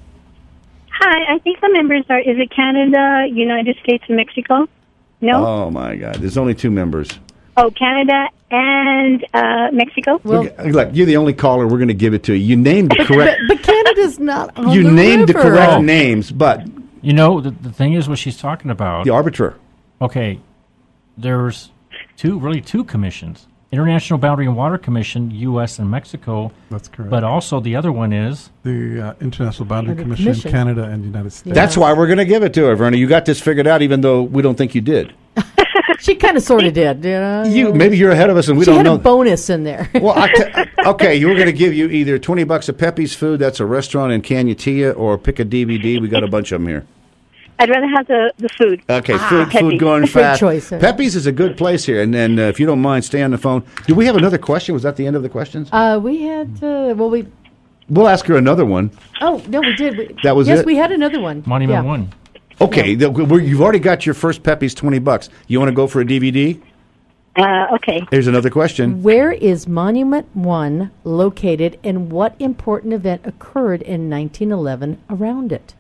[SPEAKER 14] Hi, I think the members are, is it Canada, United States, and Mexico? No?
[SPEAKER 2] Oh, my God. There's only two members.
[SPEAKER 14] Oh, Canada and uh, Mexico.
[SPEAKER 2] Well, look, you're the only caller. We're going to give it to you. You named the correct.
[SPEAKER 15] But, but Canada's not on
[SPEAKER 2] You
[SPEAKER 15] the
[SPEAKER 2] named
[SPEAKER 15] river.
[SPEAKER 2] the correct names, but
[SPEAKER 5] You know, the, the thing is what she's talking about.
[SPEAKER 2] the arbiter.
[SPEAKER 5] Okay, there's two, really two commissions. International Boundary and Water Commission, U S and Mexico.
[SPEAKER 7] That's correct.
[SPEAKER 5] But also the other one is...
[SPEAKER 7] The uh, International Boundary
[SPEAKER 15] Boundary
[SPEAKER 7] Commission,
[SPEAKER 15] Commission.
[SPEAKER 7] Canada and United States.
[SPEAKER 2] That's why we're going to give it to her, Verna. You got this figured out, even though we don't think you did.
[SPEAKER 15] She kind of sort of did. You know?
[SPEAKER 2] You maybe you're ahead of us, and we
[SPEAKER 15] she
[SPEAKER 2] don't
[SPEAKER 15] had
[SPEAKER 2] know.
[SPEAKER 15] a bonus in there.
[SPEAKER 2] Well, I t- okay, you were going to give you either twenty bucks of Pepe's Food. That's a restaurant in Canutillo, or pick a D V D. We got a bunch of them here.
[SPEAKER 14] I'd rather have the, the food.
[SPEAKER 2] Okay,
[SPEAKER 14] Ah,
[SPEAKER 2] food,
[SPEAKER 14] Pepe's.
[SPEAKER 2] food going
[SPEAKER 15] Good
[SPEAKER 2] fast.
[SPEAKER 15] choice, huh?
[SPEAKER 2] Pepe's is a good place here, and then uh, if you don't mind, stay on the phone. Do we have another question? Was that the end of the questions?
[SPEAKER 15] Uh, we had, uh, well, we,
[SPEAKER 2] We'll ask her another one.
[SPEAKER 15] oh, no, we did. We,
[SPEAKER 2] That was
[SPEAKER 15] yes,
[SPEAKER 2] it?
[SPEAKER 15] we had another one.
[SPEAKER 5] Monument
[SPEAKER 15] Yeah.
[SPEAKER 5] One.
[SPEAKER 2] Okay, the, we're, you've already got your first Pepe's twenty bucks. You want to go for a D V D?
[SPEAKER 14] Uh, okay.
[SPEAKER 2] Here's another question.
[SPEAKER 15] Where is Monument One located, and what important event occurred in nineteen eleven around it?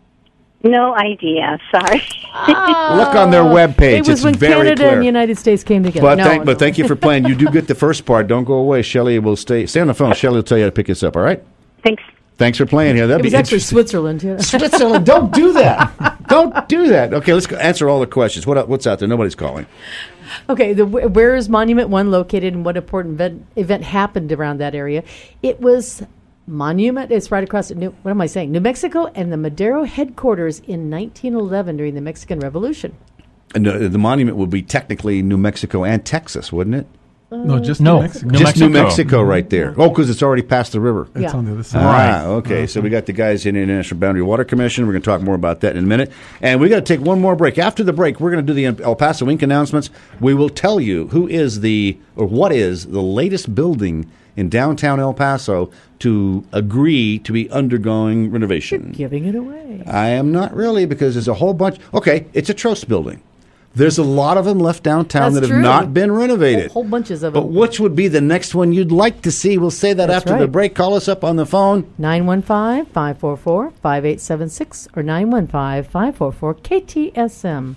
[SPEAKER 14] No idea. Sorry.
[SPEAKER 2] Look on their webpage.
[SPEAKER 15] It was
[SPEAKER 2] It's
[SPEAKER 15] when
[SPEAKER 2] very
[SPEAKER 15] Canada
[SPEAKER 2] clear.
[SPEAKER 15] and the United States came together.
[SPEAKER 2] But,
[SPEAKER 15] no,
[SPEAKER 2] thank,
[SPEAKER 15] no.
[SPEAKER 2] but thank you for playing. You do get the first part. Don't go away. Shelley will stay stay on the phone. Shelley will tell you how to pick this up, all right?
[SPEAKER 14] Thanks.
[SPEAKER 2] Thanks for playing here. That'd
[SPEAKER 15] It was
[SPEAKER 2] be
[SPEAKER 15] actually
[SPEAKER 2] interesting.
[SPEAKER 15] Switzerland. Yeah.
[SPEAKER 2] Switzerland, don't do that. Don't do that. Okay, let's go answer all the questions. What el- What's out there? Nobody's calling.
[SPEAKER 15] Okay, the, wh- where is Monument One located, and what important event, event happened around that area? It was Monument. It's right across. New, what am I saying? New Mexico and the Madero headquarters in nineteen eleven during the Mexican Revolution.
[SPEAKER 2] And the, the monument would be technically New Mexico and Texas, wouldn't it?
[SPEAKER 7] No, just
[SPEAKER 5] No.
[SPEAKER 7] New Mexico.
[SPEAKER 5] New
[SPEAKER 2] Just New
[SPEAKER 5] Mexico.
[SPEAKER 2] Mexico right there. Oh, because it's already past the river.
[SPEAKER 7] It's
[SPEAKER 15] Yeah.
[SPEAKER 7] on the other side.
[SPEAKER 2] Ah, okay. So we got the guys in the International Boundary Water Commission. We're going to talk more about that in a minute. And we got to take one more break. After the break, we're going to do the El Paso Inc announcements. We will tell you who is the, or what is the latest building in downtown El Paso to agree to be undergoing renovation.
[SPEAKER 15] Giving it away.
[SPEAKER 2] I am not really, because there's a whole bunch. Okay, it's a Trost building. There's a lot of them left downtown
[SPEAKER 15] That's
[SPEAKER 2] that have
[SPEAKER 15] true.
[SPEAKER 2] not been renovated.
[SPEAKER 15] Whole, whole bunches of
[SPEAKER 2] But
[SPEAKER 15] them.
[SPEAKER 2] which would be the next one you'd like to see? We'll say that
[SPEAKER 15] That's
[SPEAKER 2] after the
[SPEAKER 15] right.
[SPEAKER 2] break. Call us up on the phone.
[SPEAKER 15] nine one five, five four four, five eight seven six or nine one five, five four four, K T S M.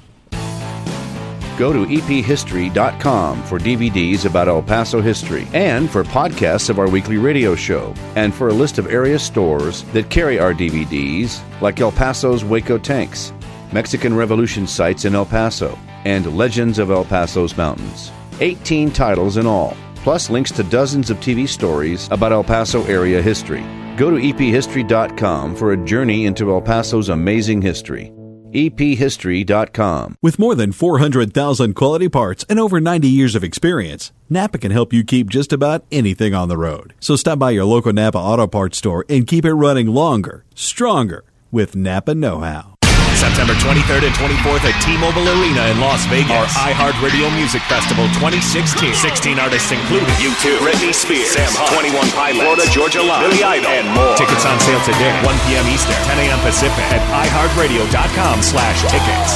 [SPEAKER 2] Go to e p history dot com for D V Ds about El Paso history and for podcasts of our weekly radio show and for a list of area stores that carry our D V Ds like El Paso's Waco Tanks, Mexican Revolution sites in El Paso, and Legends of El Paso's Mountains. eighteen titles in all, plus links to dozens of T V stories about El Paso area history. Go to e p history dot com for a journey into El Paso's amazing history. e p history dot com.
[SPEAKER 16] With more than four hundred thousand quality parts and over ninety years of experience, Napa can help you keep just about anything on the road. So stop by your local Napa Auto Parts store and keep it running longer, stronger with Napa Know-How.
[SPEAKER 10] September twenty-third and twenty-fourth at T-Mobile Arena in Las Vegas. Our iHeartRadio Music Festival twenty sixteen. sixteen artists included. U two, Britney Spears, Sam Hunt, twenty-one Pilots, Florida Georgia Line, Billy Idol, and more. Tickets on sale today, one p.m. Eastern, ten a.m. Pacific at iHeartRadio.com slash tickets.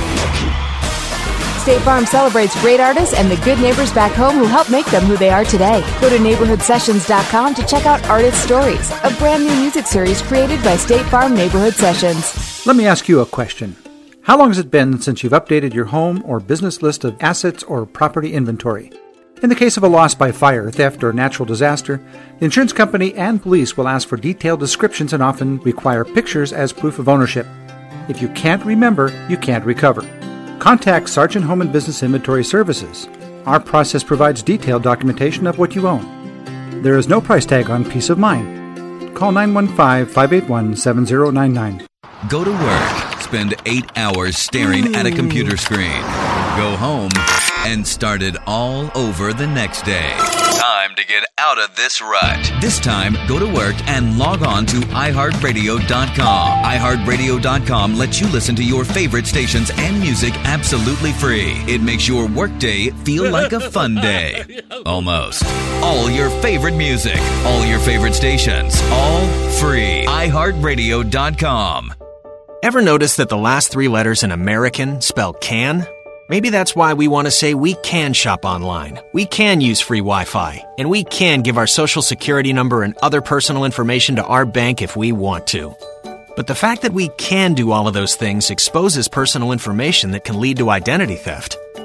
[SPEAKER 17] State Farm celebrates great artists and the good neighbors back home who help make them who they are today. Go to neighborhood sessions dot com to check out Artist Stories, a brand new music series created by State Farm Neighborhood Sessions.
[SPEAKER 18] Let me ask you a question. How long has it been since you've updated your home or business list of assets or property inventory? In the case of a loss by fire, theft, or natural disaster, the insurance company and police will ask for detailed descriptions and often require pictures as proof of ownership. If you can't remember, you can't recover. Contact Sargent Home and Business Inventory Services. Our process provides detailed documentation of what you own. There is no price tag on peace of mind. Call nine one five, five eight one, seven zero nine nine.
[SPEAKER 19] Go to work, spend eight hours staring at a computer screen. Go home and start it all over the next day. Time to get out of this rut. This time, go to work and log on to i heart radio dot com. i heart radio dot com lets you listen to your favorite stations and music absolutely free. It makes your workday feel like a fun day. Almost. All your favorite music, all your favorite stations, all free. i heart radio dot com.
[SPEAKER 20] Ever notice that the last three letters in American spell can? Maybe that's why we want to say we can shop online, we can use free Wi-Fi, and we can give our social security number and other personal information to our bank if we want to. But the fact that we can do all of those things exposes personal information that can lead to identity theft.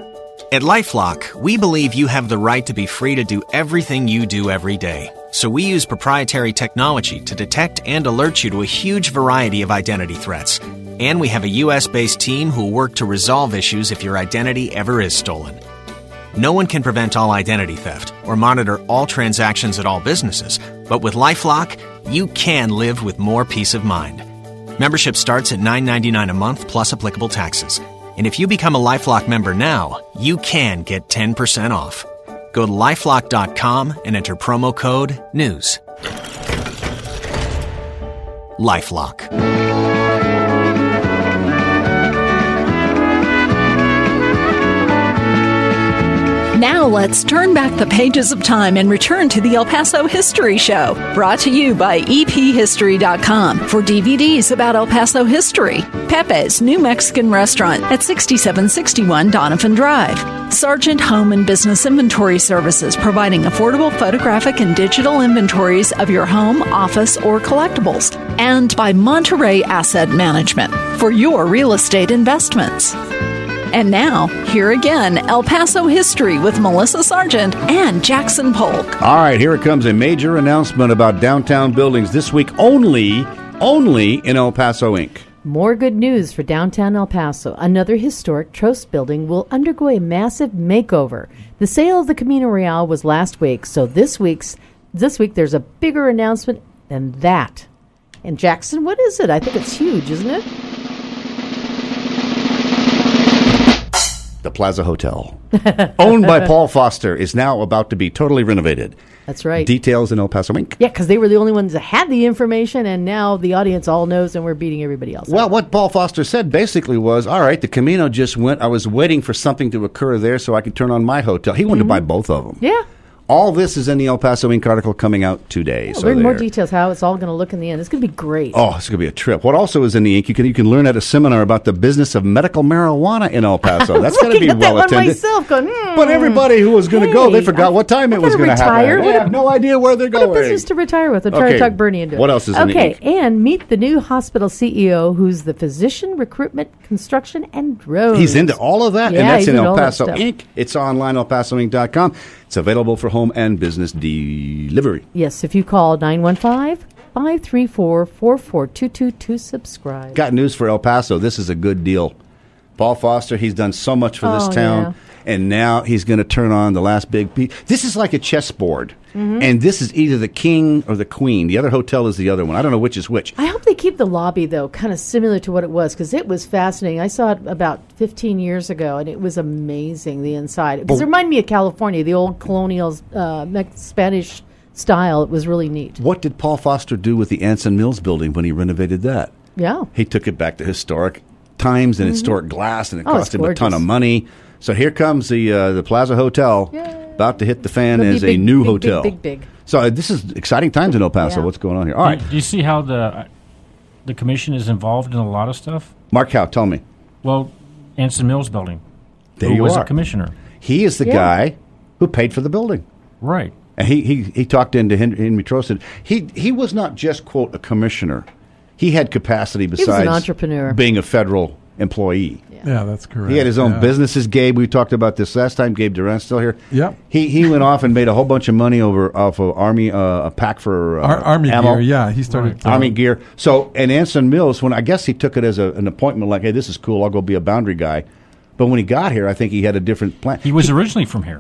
[SPEAKER 20] At LifeLock, we believe you have the right to be free to do everything you do every day. So we use proprietary technology to detect and alert you to a huge variety of identity threats. And we have a U S-based team who work to resolve issues if your identity ever is stolen. No one can prevent all identity theft or monitor all transactions at all businesses, but with LifeLock, you can live with more peace of mind. Membership starts at nine dollars and ninety-nine cents a month plus applicable taxes. And if you become a LifeLock member now, you can get ten percent off. Go to lifelock dot com and enter promo code NEWS. LifeLock.
[SPEAKER 1] Now let's turn back the pages of time and return to the El Paso History Show, brought to you by E P history dot com for D V Ds about El Paso history. Pepe's New Mexican Restaurant at sixty-seven sixty-one Donovan Drive. Sargent Home and Business Inventory Services, providing affordable photographic and digital inventories of your home, office, or collectibles. And by Monterey Asset Management for your real estate investments. And now, here again, El Paso History with Melissa Sargent and Jackson Polk.
[SPEAKER 2] All right, here it comes, a major announcement about downtown buildings this week only, only in El Paso, Incorporated.
[SPEAKER 15] More good news for downtown El Paso. Another historic Trost building will undergo a massive makeover. The sale of the Camino Real was last week, so this week's this week there's a bigger announcement than that. And Jackson, what is it? I think it's huge, isn't it?
[SPEAKER 2] The Plaza Hotel, owned by Paul Foster, is now about to be totally renovated.
[SPEAKER 15] That's right.
[SPEAKER 2] Details in El Paso Incorporated.
[SPEAKER 15] Yeah, because they were the only ones that had the information, and now the audience all knows, and we're beating everybody else.
[SPEAKER 2] Well, what Paul Foster said basically was, all right, the Camino just went. I was waiting for something to occur there so I could turn on my hotel. He wanted mm-hmm. to buy both of them.
[SPEAKER 15] Yeah.
[SPEAKER 2] All this is in the El Paso Incorporated article coming out today.
[SPEAKER 15] Yeah,
[SPEAKER 2] so
[SPEAKER 15] learn
[SPEAKER 2] there.
[SPEAKER 15] more details how it's all going to look in the end. It's going to be great.
[SPEAKER 2] Oh, it's going to be a trip. What also is in the ink, you can you can learn at a seminar about the business of medical marijuana in El Paso. That's going to be well attended.
[SPEAKER 15] Myself going, hmm,
[SPEAKER 2] but everybody who was going to
[SPEAKER 15] hey,
[SPEAKER 2] go, they forgot what time
[SPEAKER 15] I
[SPEAKER 2] it was going to happen. They have no idea where they're going.
[SPEAKER 15] What a business to retire with. I'm trying
[SPEAKER 2] okay.
[SPEAKER 15] to talk Bernie into it.
[SPEAKER 2] What else is in the
[SPEAKER 15] Okay,
[SPEAKER 2] ink?
[SPEAKER 15] and meet the new hospital C E O, who's the physician recruitment, construction, and drones.
[SPEAKER 2] He's into all of that,
[SPEAKER 15] yeah,
[SPEAKER 2] and that's
[SPEAKER 15] he's
[SPEAKER 2] in
[SPEAKER 15] into
[SPEAKER 2] El
[SPEAKER 15] all that
[SPEAKER 2] Paso
[SPEAKER 15] stuff.
[SPEAKER 2] Incorporated. It's online, El Paso Inc dot com. It's available for home and business delivery.
[SPEAKER 15] Yes, if you call nine one five, five three four, four four two two to subscribe.
[SPEAKER 2] Got news for El Paso. This is a good deal. Paul Foster, he's done so much for this
[SPEAKER 15] Oh,
[SPEAKER 2] town,
[SPEAKER 15] yeah.
[SPEAKER 2] and now he's going to turn on the last big piece. This is like a chessboard,
[SPEAKER 15] Mhm.
[SPEAKER 2] and this is either the king or the queen. The other hotel is the other one. I don't know which is which.
[SPEAKER 15] I hope they keep the lobby, though, kind of similar to what it was, because it was fascinating. I saw it about fifteen years ago, and it was amazing, the inside. Because it reminded me of California, the old colonial uh, Mex- Spanish style. It was really neat.
[SPEAKER 2] What did Paul Foster do with the Anson Mills building when he renovated that?
[SPEAKER 15] Yeah.
[SPEAKER 2] He took it back to historic times and
[SPEAKER 15] Mhm.
[SPEAKER 2] historic glass, and it
[SPEAKER 15] Oh,
[SPEAKER 2] cost
[SPEAKER 15] it's
[SPEAKER 2] him a ton
[SPEAKER 15] gorgeous.
[SPEAKER 2] of money. So here comes the uh, the Plaza Hotel, about to hit the fan
[SPEAKER 15] It'll be
[SPEAKER 2] as a
[SPEAKER 15] big,
[SPEAKER 2] new
[SPEAKER 15] big,
[SPEAKER 2] hotel.
[SPEAKER 15] Big, big, big.
[SPEAKER 2] So uh, this is exciting times in El Paso.
[SPEAKER 15] Yeah.
[SPEAKER 2] What's going on here? All right,
[SPEAKER 5] Do, do you see how the uh, the commission is involved in a lot of stuff?
[SPEAKER 2] Mark Howe, tell me.
[SPEAKER 5] Well, Anson Mills building.
[SPEAKER 2] There
[SPEAKER 5] who
[SPEAKER 2] you
[SPEAKER 5] was
[SPEAKER 2] are.
[SPEAKER 5] a commissioner.
[SPEAKER 2] He is the
[SPEAKER 5] Yeah.
[SPEAKER 2] guy who paid for the building.
[SPEAKER 5] Right.
[SPEAKER 2] And he, he, he talked into Henry, Henry Trost. He he was not just, quote, a commissioner. He had capacity
[SPEAKER 15] was
[SPEAKER 2] besides
[SPEAKER 15] an entrepreneur.
[SPEAKER 2] being a federal employee.
[SPEAKER 7] Yeah, that's correct.
[SPEAKER 2] He had his own
[SPEAKER 7] yeah.
[SPEAKER 2] businesses. Gabe, we talked about this last time. Gabe Durant's still here.
[SPEAKER 7] Yep.
[SPEAKER 2] He he went off and made a whole bunch of money over off of Army uh, a pack for uh,
[SPEAKER 7] Ar- Army
[SPEAKER 2] ammo.
[SPEAKER 7] gear, yeah, he started, uh,
[SPEAKER 2] Army gear. So and Anson Mills, when I guess he took it as a, an appointment, like, hey, this is cool. I'll go be a boundary guy. But when he got here, I think he had a different plan.
[SPEAKER 5] He was originally from here.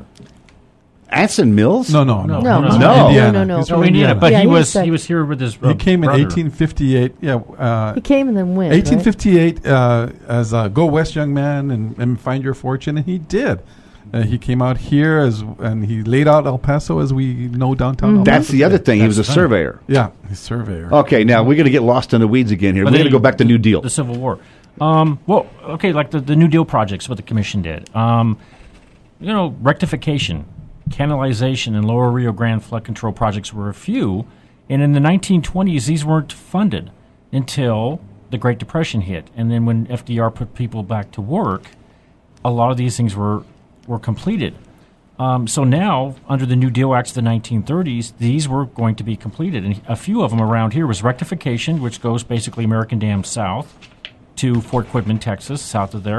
[SPEAKER 2] Anson Mills?
[SPEAKER 7] No, no, no,
[SPEAKER 5] No,
[SPEAKER 7] no,
[SPEAKER 5] no.
[SPEAKER 7] Indiana.
[SPEAKER 15] No, no, no.
[SPEAKER 7] He's
[SPEAKER 5] From
[SPEAKER 7] from
[SPEAKER 5] Indiana,
[SPEAKER 7] Indiana.
[SPEAKER 5] but
[SPEAKER 15] Yeah,
[SPEAKER 5] he
[SPEAKER 15] he
[SPEAKER 5] was
[SPEAKER 15] said-
[SPEAKER 5] he was here with his. Uh,
[SPEAKER 7] He came in
[SPEAKER 5] brother.
[SPEAKER 7] eighteen fifty-eight. Yeah, uh,
[SPEAKER 15] He came and then went. right?
[SPEAKER 7] eighteen fifty-eight uh, as a Go West young man and, and find your fortune, and he did. Uh, he came out here as and he laid out El Paso as we know downtown. El
[SPEAKER 2] That's
[SPEAKER 7] Paso
[SPEAKER 2] the other
[SPEAKER 7] today.
[SPEAKER 2] thing. He was a
[SPEAKER 5] That's right.
[SPEAKER 2] surveyor.
[SPEAKER 7] Yeah, he's surveyor.
[SPEAKER 2] Okay, now we're going to get lost in the weeds again here.
[SPEAKER 5] But
[SPEAKER 2] We're
[SPEAKER 5] they-
[SPEAKER 2] going to go back to New Deal.
[SPEAKER 5] The Civil War. Um, well, okay, like the, the New Deal projects, what the commission did. Um, you know, rectification, canalization, and Lower Rio Grande flood control projects were a few. And in the nineteen twenties, these weren't funded until the Great Depression hit. And then when F D R put people back to work, a lot of these things were, were completed. Um, so now, under the New Deal Acts of the nineteen thirties, these were going to be completed. And a few of them around here was rectification, which goes basically American Dam south to Fort Quitman, Texas, south of there.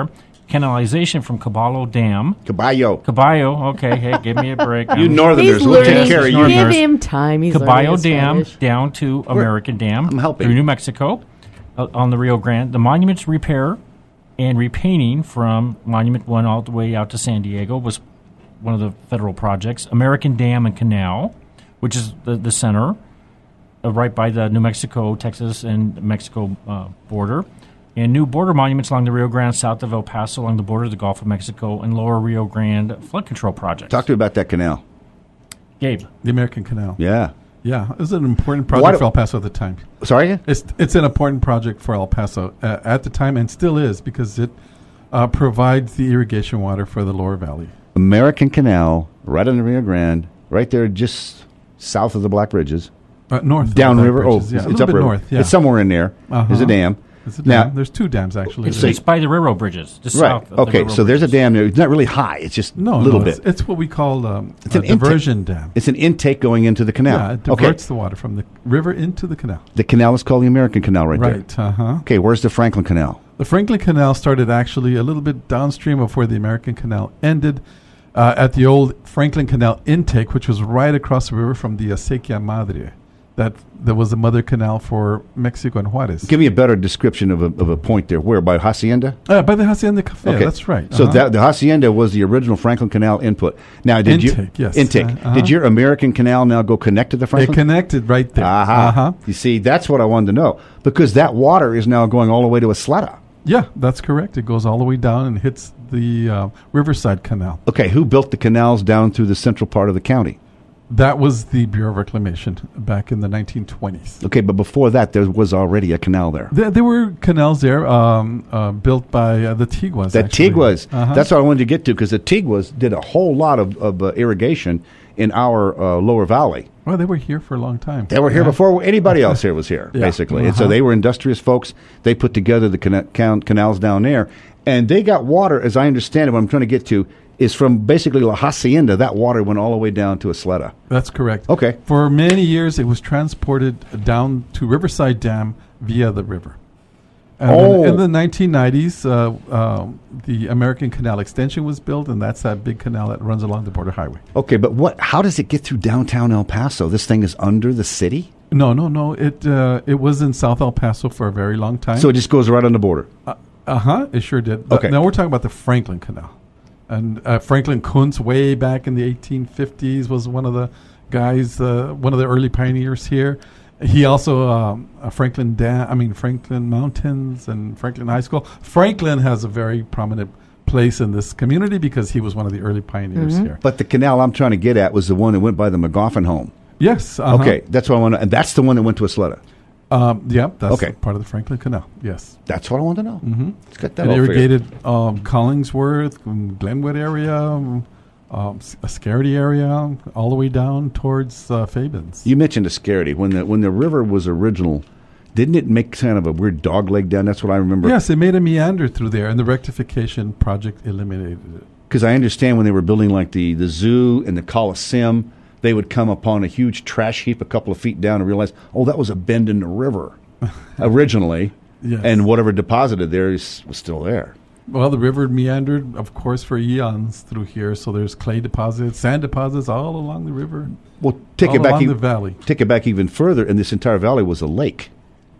[SPEAKER 5] canalization from Caballo Dam.
[SPEAKER 2] Caballo.
[SPEAKER 5] Caballo. Okay, hey, give me a break.
[SPEAKER 2] You
[SPEAKER 5] I'm-
[SPEAKER 2] Northerners,
[SPEAKER 15] He's
[SPEAKER 2] we'll take
[SPEAKER 15] learning.
[SPEAKER 2] care of you.
[SPEAKER 15] Give
[SPEAKER 5] Northerners.
[SPEAKER 15] him time. He's
[SPEAKER 5] Caballo
[SPEAKER 15] learning his
[SPEAKER 5] Dam
[SPEAKER 15] Spanish.
[SPEAKER 5] down to American Dam.
[SPEAKER 2] I'm helping.
[SPEAKER 5] Through New Mexico uh, on the Rio Grande. The monument's repair and repainting from Monument one all the way out to San Diego was one of the federal projects. American Dam and Canal, which is the, the center, uh, right by the New Mexico, Texas, and Mexico uh, border. And new border monuments along the Rio Grande south of El Paso along the border of the Gulf of Mexico and Lower Rio Grande flood control projects.
[SPEAKER 2] Talk to me about that canal.
[SPEAKER 5] Gabe.
[SPEAKER 7] The American Canal.
[SPEAKER 2] Yeah.
[SPEAKER 7] Yeah, it was an important project
[SPEAKER 2] Why do-
[SPEAKER 7] for El Paso at the time.
[SPEAKER 2] Sorry?
[SPEAKER 7] It's it's an important project for El Paso uh, at the time and still is because it uh, provides the irrigation water for the lower valley.
[SPEAKER 2] American Canal, right on the Rio Grande, right there just south of the Black Bridges.
[SPEAKER 7] Uh, north of
[SPEAKER 2] Down
[SPEAKER 7] the Black
[SPEAKER 2] river.
[SPEAKER 7] Bridges,
[SPEAKER 2] Oh,
[SPEAKER 7] yeah, a
[SPEAKER 2] it's
[SPEAKER 7] little bit
[SPEAKER 2] upriver.
[SPEAKER 7] north, yeah.
[SPEAKER 2] It's somewhere in there.
[SPEAKER 7] Uh-huh.
[SPEAKER 2] There's a dam.
[SPEAKER 7] There's a
[SPEAKER 2] Now-
[SPEAKER 7] dam. There's two dams, actually.
[SPEAKER 5] It's,
[SPEAKER 7] There's-
[SPEAKER 5] it's by the railroad bridges, just
[SPEAKER 2] Right.
[SPEAKER 5] south of the
[SPEAKER 2] Okay,
[SPEAKER 5] railroad
[SPEAKER 2] so there's a
[SPEAKER 5] bridges.
[SPEAKER 2] dam there. It's not really high. It's just a
[SPEAKER 7] No,
[SPEAKER 2] little
[SPEAKER 7] no,
[SPEAKER 2] bit.
[SPEAKER 7] It's, it's what we call um,
[SPEAKER 2] It's
[SPEAKER 7] a
[SPEAKER 2] an intake.
[SPEAKER 7] diversion dam.
[SPEAKER 2] It's an intake going into the canal.
[SPEAKER 7] Yeah, it
[SPEAKER 2] okay.
[SPEAKER 7] diverts the water from the river into the canal.
[SPEAKER 2] The canal is called the American Canal right,
[SPEAKER 7] Right,
[SPEAKER 2] there.
[SPEAKER 7] uh-huh.
[SPEAKER 2] Okay, where's the Franklin Canal?
[SPEAKER 7] The Franklin Canal started actually a little bit downstream of where the American Canal ended uh, at the old Franklin Canal intake, which was right across the river from the Acequia Madre. That, that was the mother canal for Mexico and Juarez.
[SPEAKER 2] Give me a better description of a, of a point there. Where? By Hacienda?
[SPEAKER 7] Uh, by the Hacienda Cafe,
[SPEAKER 2] Okay.
[SPEAKER 7] that's right.
[SPEAKER 2] So
[SPEAKER 7] uh-huh.
[SPEAKER 2] that the Hacienda was the original Franklin Canal input. Now, did
[SPEAKER 7] Intake,
[SPEAKER 2] you
[SPEAKER 7] yes.
[SPEAKER 2] intake?
[SPEAKER 7] Uh-huh.
[SPEAKER 2] Did your American Canal now go connect to the
[SPEAKER 7] It
[SPEAKER 2] Franklin?
[SPEAKER 7] connected right there.
[SPEAKER 2] Aha.
[SPEAKER 7] Uh-huh.
[SPEAKER 2] You see, that's what I wanted to know because that water is now going all the way to Isleta.
[SPEAKER 7] Yeah, that's correct. It goes all the way down and hits the uh, Riverside Canal.
[SPEAKER 2] Okay, who built the canals down through the central part of the county?
[SPEAKER 7] That was the Bureau of Reclamation back in the nineteen twenties.
[SPEAKER 2] Okay, but before that, there was already a canal there.
[SPEAKER 7] There, there were canals there um, uh, built by uh, the Tiguas.
[SPEAKER 2] The
[SPEAKER 7] actually.
[SPEAKER 2] Tiguas.
[SPEAKER 7] Uh-huh.
[SPEAKER 2] That's what I wanted to get to because the Tiguas did a whole lot of, of uh, irrigation in our uh, lower valley.
[SPEAKER 7] Well, they were here for a long time.
[SPEAKER 2] They were here
[SPEAKER 7] Yeah.
[SPEAKER 2] before anybody else here was here,
[SPEAKER 7] Yeah.
[SPEAKER 2] basically. And so
[SPEAKER 7] Uh-huh.
[SPEAKER 2] they were industrious folks. They put together the cana- can- canals down there. And they got water, as I understand it, what I'm trying to get to, is from basically La Hacienda. That water went all the way down to Isleta.
[SPEAKER 7] That's correct.
[SPEAKER 2] Okay.
[SPEAKER 7] For many years, it was transported down to Riverside Dam via the river. And
[SPEAKER 2] Oh.
[SPEAKER 7] in, in the nineteen nineties, uh, um, the American Canal Extension was built, and that's that big canal that runs along the border highway.
[SPEAKER 2] Okay, but what? How does it get through downtown El Paso? This thing is under the city?
[SPEAKER 7] No, no, no. It uh, it was in South El Paso for a very long time.
[SPEAKER 2] So it just goes right on the border?
[SPEAKER 7] Uh huh. It sure did.
[SPEAKER 2] Okay.
[SPEAKER 7] Now we're talking about the Franklin Canal, and uh, Franklin Kuntz, way back in the eighteen fifties, was one of the guys, uh, one of the early pioneers here. He also um, uh, Franklin Dam. I mean Franklin Mountains and Franklin High School. Franklin has a very prominent place in this community because he was one of the early pioneers
[SPEAKER 2] Mm-hmm.
[SPEAKER 7] here.
[SPEAKER 2] But the canal I'm trying to get at was the one that went by the McGoffin home.
[SPEAKER 7] Yes. Uh-huh.
[SPEAKER 2] Okay, that's what I want to, and that's the one that went to Isleta.
[SPEAKER 7] Um, yeah, that's
[SPEAKER 2] Okay.
[SPEAKER 7] part of the Franklin Canal. Yes.
[SPEAKER 2] That's what I want to know.
[SPEAKER 7] Mm-hmm.
[SPEAKER 2] Let's get that
[SPEAKER 7] It
[SPEAKER 2] all figured.
[SPEAKER 7] irrigated um, Collingsworth, um, Glenwood area, um, um, S- Ascarity area, all the way down towards uh, Fabens.
[SPEAKER 2] You mentioned Ascarity. When the when the river was original, didn't it make kind of a weird dog leg down? That's what I remember.
[SPEAKER 7] Yes, it made a meander through there, and the rectification project eliminated it.
[SPEAKER 2] Because I understand when they were building like the, the zoo and the Coliseum, they would come upon a huge trash heap a couple of feet down and realize, oh, that was a bend in the river originally.
[SPEAKER 7] Yes.
[SPEAKER 2] And whatever deposited there is, was still there.
[SPEAKER 7] Well, the river meandered, of course, for eons through here. So there's clay deposits, sand deposits all along the river.
[SPEAKER 2] Well, take
[SPEAKER 7] all
[SPEAKER 2] it back
[SPEAKER 7] along
[SPEAKER 2] e-
[SPEAKER 7] the valley.
[SPEAKER 2] Take it back even further, and this entire valley was a lake.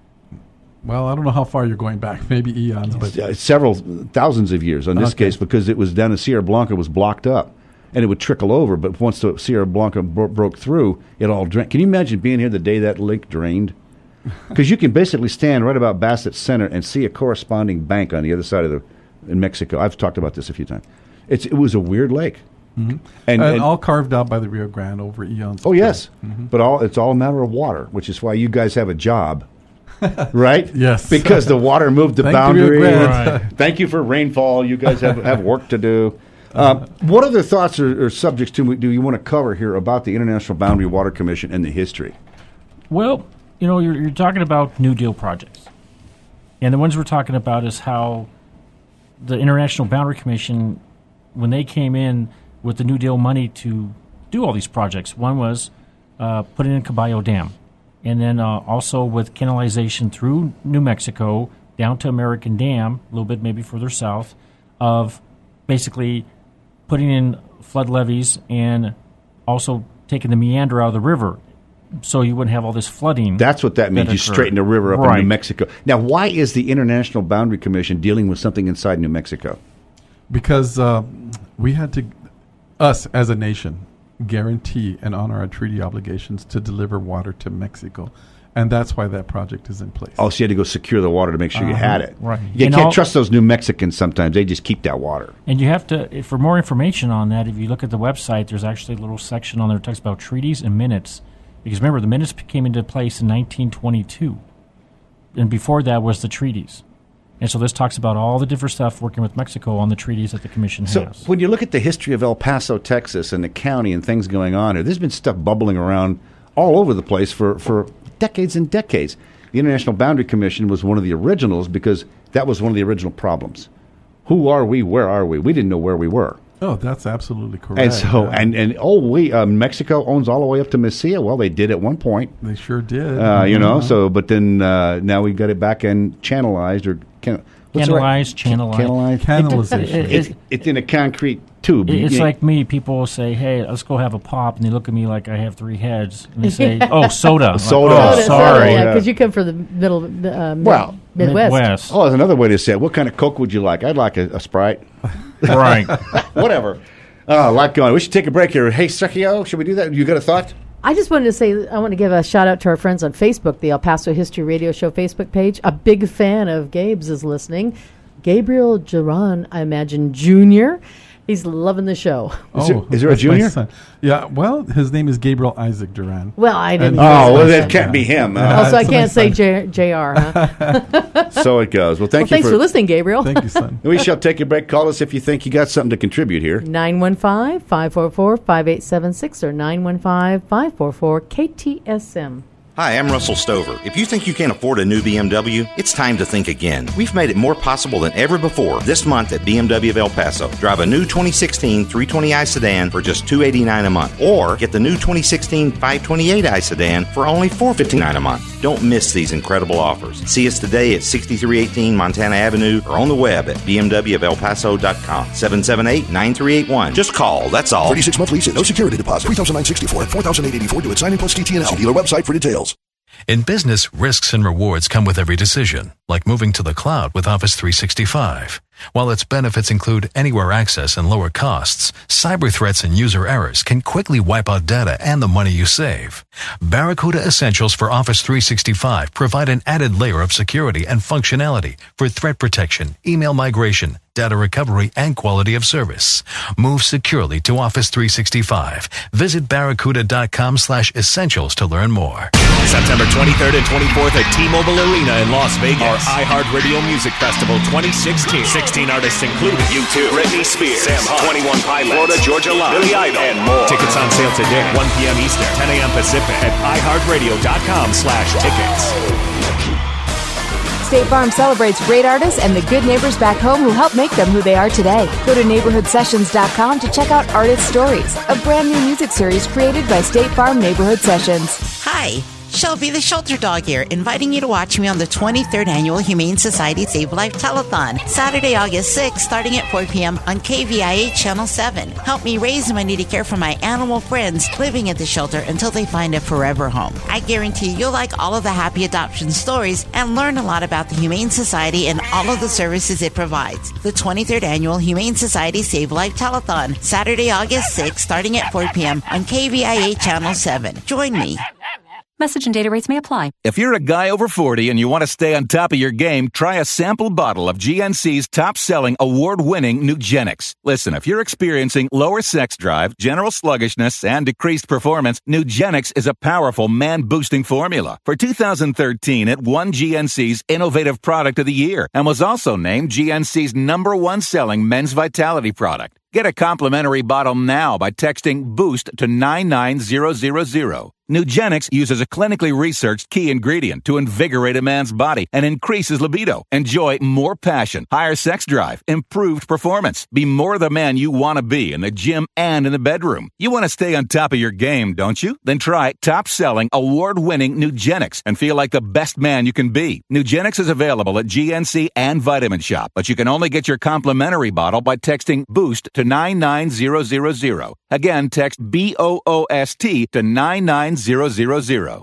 [SPEAKER 7] Well, I don't know how far you're going back, maybe eons, but
[SPEAKER 2] Uh, several thousands of years in this
[SPEAKER 7] Okay.
[SPEAKER 2] case, because it was down in Sierra Blanca was blocked up, and it would trickle over. But once the Sierra Blanca bro- broke through, it all drained. Can you imagine being here the day that lake drained? Because you can basically stand right about Bassett Center and see a corresponding bank on the other side of the in Mexico. I've talked about this a few times. It's it was a weird lake,
[SPEAKER 7] Mhm.
[SPEAKER 2] and,
[SPEAKER 7] and,
[SPEAKER 2] and-
[SPEAKER 7] all carved out by the Rio Grande over eons.
[SPEAKER 2] oh yes,
[SPEAKER 7] Mhm.
[SPEAKER 2] but all it's all a matter of water, which is why you guys have a job. Right?
[SPEAKER 7] Yes.
[SPEAKER 2] Because the water moved the
[SPEAKER 7] Thank the
[SPEAKER 2] boundary.
[SPEAKER 7] Rio Grande.
[SPEAKER 2] Right. Thank you for rainfall. You guys have, have work to do. Uh, what other thoughts or, or subjects do, we, do you want to cover here about the International Boundary Water Commission and the history?
[SPEAKER 5] Well, you know, you're, you're talking about New Deal projects. And the ones we're talking about is how the International Boundary Commission, when they came in with the New Deal money to do all these projects, one was uh, putting in Caballo Dam. And then uh, also with canalization through New Mexico down to American Dam, a little bit maybe further south, of basically putting in flood levees and also taking the meander out of the river, so you wouldn't have all this flooding.
[SPEAKER 2] That's what that means.
[SPEAKER 5] that
[SPEAKER 2] You
[SPEAKER 5] occurred.
[SPEAKER 2] straighten the river up
[SPEAKER 5] Right.
[SPEAKER 2] in New Mexico. Now, why is the International Boundary Commission dealing with something inside New Mexico?
[SPEAKER 7] Because uh, we had to, us as a nation, guarantee and honor our treaty obligations to deliver water to Mexico. And that's why that project is in place.
[SPEAKER 2] Oh, so you had to go secure the water to make sure you
[SPEAKER 7] Uh-huh.
[SPEAKER 2] had it.
[SPEAKER 5] Right.
[SPEAKER 2] You
[SPEAKER 5] And
[SPEAKER 2] can't
[SPEAKER 5] all-
[SPEAKER 2] trust those New Mexicans sometimes. They just keep that water.
[SPEAKER 5] And you have to, for more information on that, if you look at the website, there's actually a little section on there that talks about treaties and minutes. Because remember, the minutes came into place in nineteen twenty-two. And before that was the treaties. And so this talks about all the different stuff working with Mexico on the treaties that the commission
[SPEAKER 2] So
[SPEAKER 5] has.
[SPEAKER 2] when you look at the history of El Paso, Texas, and the county and things going on here, there's been stuff bubbling around all over the place for, for decades and decades. The International Boundary Commission was one of the originals because that was one of the original problems. Who are we? Where are we? We didn't know where we were.
[SPEAKER 7] Oh, that's absolutely correct.
[SPEAKER 2] And so,
[SPEAKER 7] yeah.
[SPEAKER 2] and, and oh, we uh, Mexico owns all the way up to Mesilla. Well, they did at one point.
[SPEAKER 7] They sure did.
[SPEAKER 2] Uh, you know,
[SPEAKER 7] Mhm.
[SPEAKER 2] so, but then uh, now we got it back and channelized or can, what's the right-
[SPEAKER 5] Canalized, channelized.
[SPEAKER 2] Canalized.
[SPEAKER 7] Canalization.
[SPEAKER 5] It- it-
[SPEAKER 2] It's, it's in a concrete tube.
[SPEAKER 5] It- It's
[SPEAKER 2] You-
[SPEAKER 5] like me. People will say, "Hey, let's go have a pop," and they look at me like I have three heads, and they say, "Oh, soda." I'm like,
[SPEAKER 2] Soda.
[SPEAKER 5] "Oh,
[SPEAKER 2] Soda,
[SPEAKER 5] sorry."
[SPEAKER 15] Yeah, because you come from the middle, uh, mid-
[SPEAKER 2] Well,
[SPEAKER 15] Midwest.
[SPEAKER 2] Oh, there's another way to say it. What kind of Coke would you like? I'd like a, a Sprite.
[SPEAKER 5] Right.
[SPEAKER 2] Whatever. Oh, a lot going. We should take a break here. Hey, Sergio, should we do that? You got a thought?
[SPEAKER 15] I just wanted to say, I want to give a shout out to our friends on Facebook, the El Paso History Radio Show Facebook page. A big fan of Gabe's is listening. Gabriel Duran, I imagine, Junior He's loving the show.
[SPEAKER 2] Is there- is there a
[SPEAKER 7] that's my
[SPEAKER 2] junior?
[SPEAKER 7] son. Yeah, well, his name is Gabriel Isaac Duran.
[SPEAKER 15] Well, I didn't.
[SPEAKER 7] And-
[SPEAKER 2] Oh, well,
[SPEAKER 7] that's my
[SPEAKER 2] that
[SPEAKER 7] son.
[SPEAKER 2] can't be him.
[SPEAKER 7] Yeah,
[SPEAKER 2] Uh,
[SPEAKER 15] Oh, so I
[SPEAKER 7] that's my
[SPEAKER 15] can't say
[SPEAKER 7] son.
[SPEAKER 15] J- JR, huh?
[SPEAKER 2] so it goes. Well, thank
[SPEAKER 15] well,
[SPEAKER 2] you
[SPEAKER 15] thanks
[SPEAKER 2] for,
[SPEAKER 15] for listening, Gabriel.
[SPEAKER 7] Thank you, son.
[SPEAKER 2] We shall take a break. Call us if you think you got something to contribute here.
[SPEAKER 15] nine one five, five four four, five eight seven six or nine one five, five four four, K T S M.
[SPEAKER 21] Hi, I'm Russell Stover. If you think you can't afford a new B M W, it's time to think again. We've made it more possible than ever before this month at B M W of El Paso. Drive a new twenty sixteen three twenty i sedan for just two hundred eighty-nine dollars a month, or get the new twenty sixteen five twenty-eight i sedan for only four hundred fifty-nine dollars a month. Don't miss these incredible offers. See us today at sixty-three eighteen Montana Avenue or on the web at b m w of el paso dot com. seven seven eight, nine three eight one. Just call, that's all.
[SPEAKER 22] thirty-six month lease and no security deposit. three thousand nine hundred sixty-four and four thousand eight hundred eighty-four due at signing plus T T N L. See dealer website for details.
[SPEAKER 9] In business, risks and rewards come with every decision, like moving to the cloud with Office three sixty-five. While its benefits include anywhere access and lower costs, cyber threats and user errors can quickly wipe out data and the money you save. Barracuda Essentials for Office three sixty-five provide an added layer of security and functionality for threat protection, email migration, data recovery, and quality of service. Move securely to Office three sixty-five. Visit barracuda.com slash essentials to learn more.
[SPEAKER 10] September twenty-third and twenty-fourth at T-Mobile Arena in Las Vegas. Our iHeartRadio Music Festival twenty sixteen. sixteen artists included U two, Britney Spears, Sam Hunt, twenty-one Pilots, Florida Georgia Line, Billy Idol, and more. Tickets on sale today, one p.m. Eastern, ten a.m. Pacific at iHeartRadio.com slash tickets.
[SPEAKER 17] State Farm celebrates great artists and the good neighbors back home who help make them who they are today. Go to neighborhood sessions dot com to check out Artist Stories, a brand new music series created by State Farm Neighborhood Sessions.
[SPEAKER 23] Hi, Shelby the Shelter Dog here, inviting you to watch me on the twenty-third Annual Humane Society Save Life Telethon, Saturday, August sixth, starting at four p.m. on K V I A Channel seven. Help me raise money to care for my animal friends living at the shelter until they find a forever home. I guarantee you'll like all of the happy adoption stories and learn a lot about the Humane Society and all of the services it provides. The twenty-third Annual Humane Society Save Life Telethon, Saturday, August sixth, starting at four p.m. on K V I A Channel seven. Join me.
[SPEAKER 24] Message and data rates may apply.
[SPEAKER 25] If you're a guy over forty and you want to stay on top of your game, try a sample bottle of G N C's top-selling, award-winning Nugenix. Listen, if you're experiencing lower sex drive, general sluggishness, and decreased performance, Nugenix is a powerful man-boosting formula. For two thousand thirteen, it won G N C's Innovative Product of the Year and was also named G N C's number one selling men's vitality product. Get a complimentary bottle now by texting BOOST to nine nine zero zero zero. Nugenix uses a clinically researched key ingredient to invigorate a man's body and increase his libido. Enjoy more passion, higher sex drive, improved performance. Be more the man you want to be in the gym and in the bedroom. You want to stay on top of your game, don't you? Then try top-selling, award-winning Nugenix and feel like the best man you can be. Nugenix is available at G N C and Vitamin Shop, but you can only get your complimentary bottle by texting BOOST to nine nine zero zero zero. Again, text B O O S T to nine nine zero zero zero.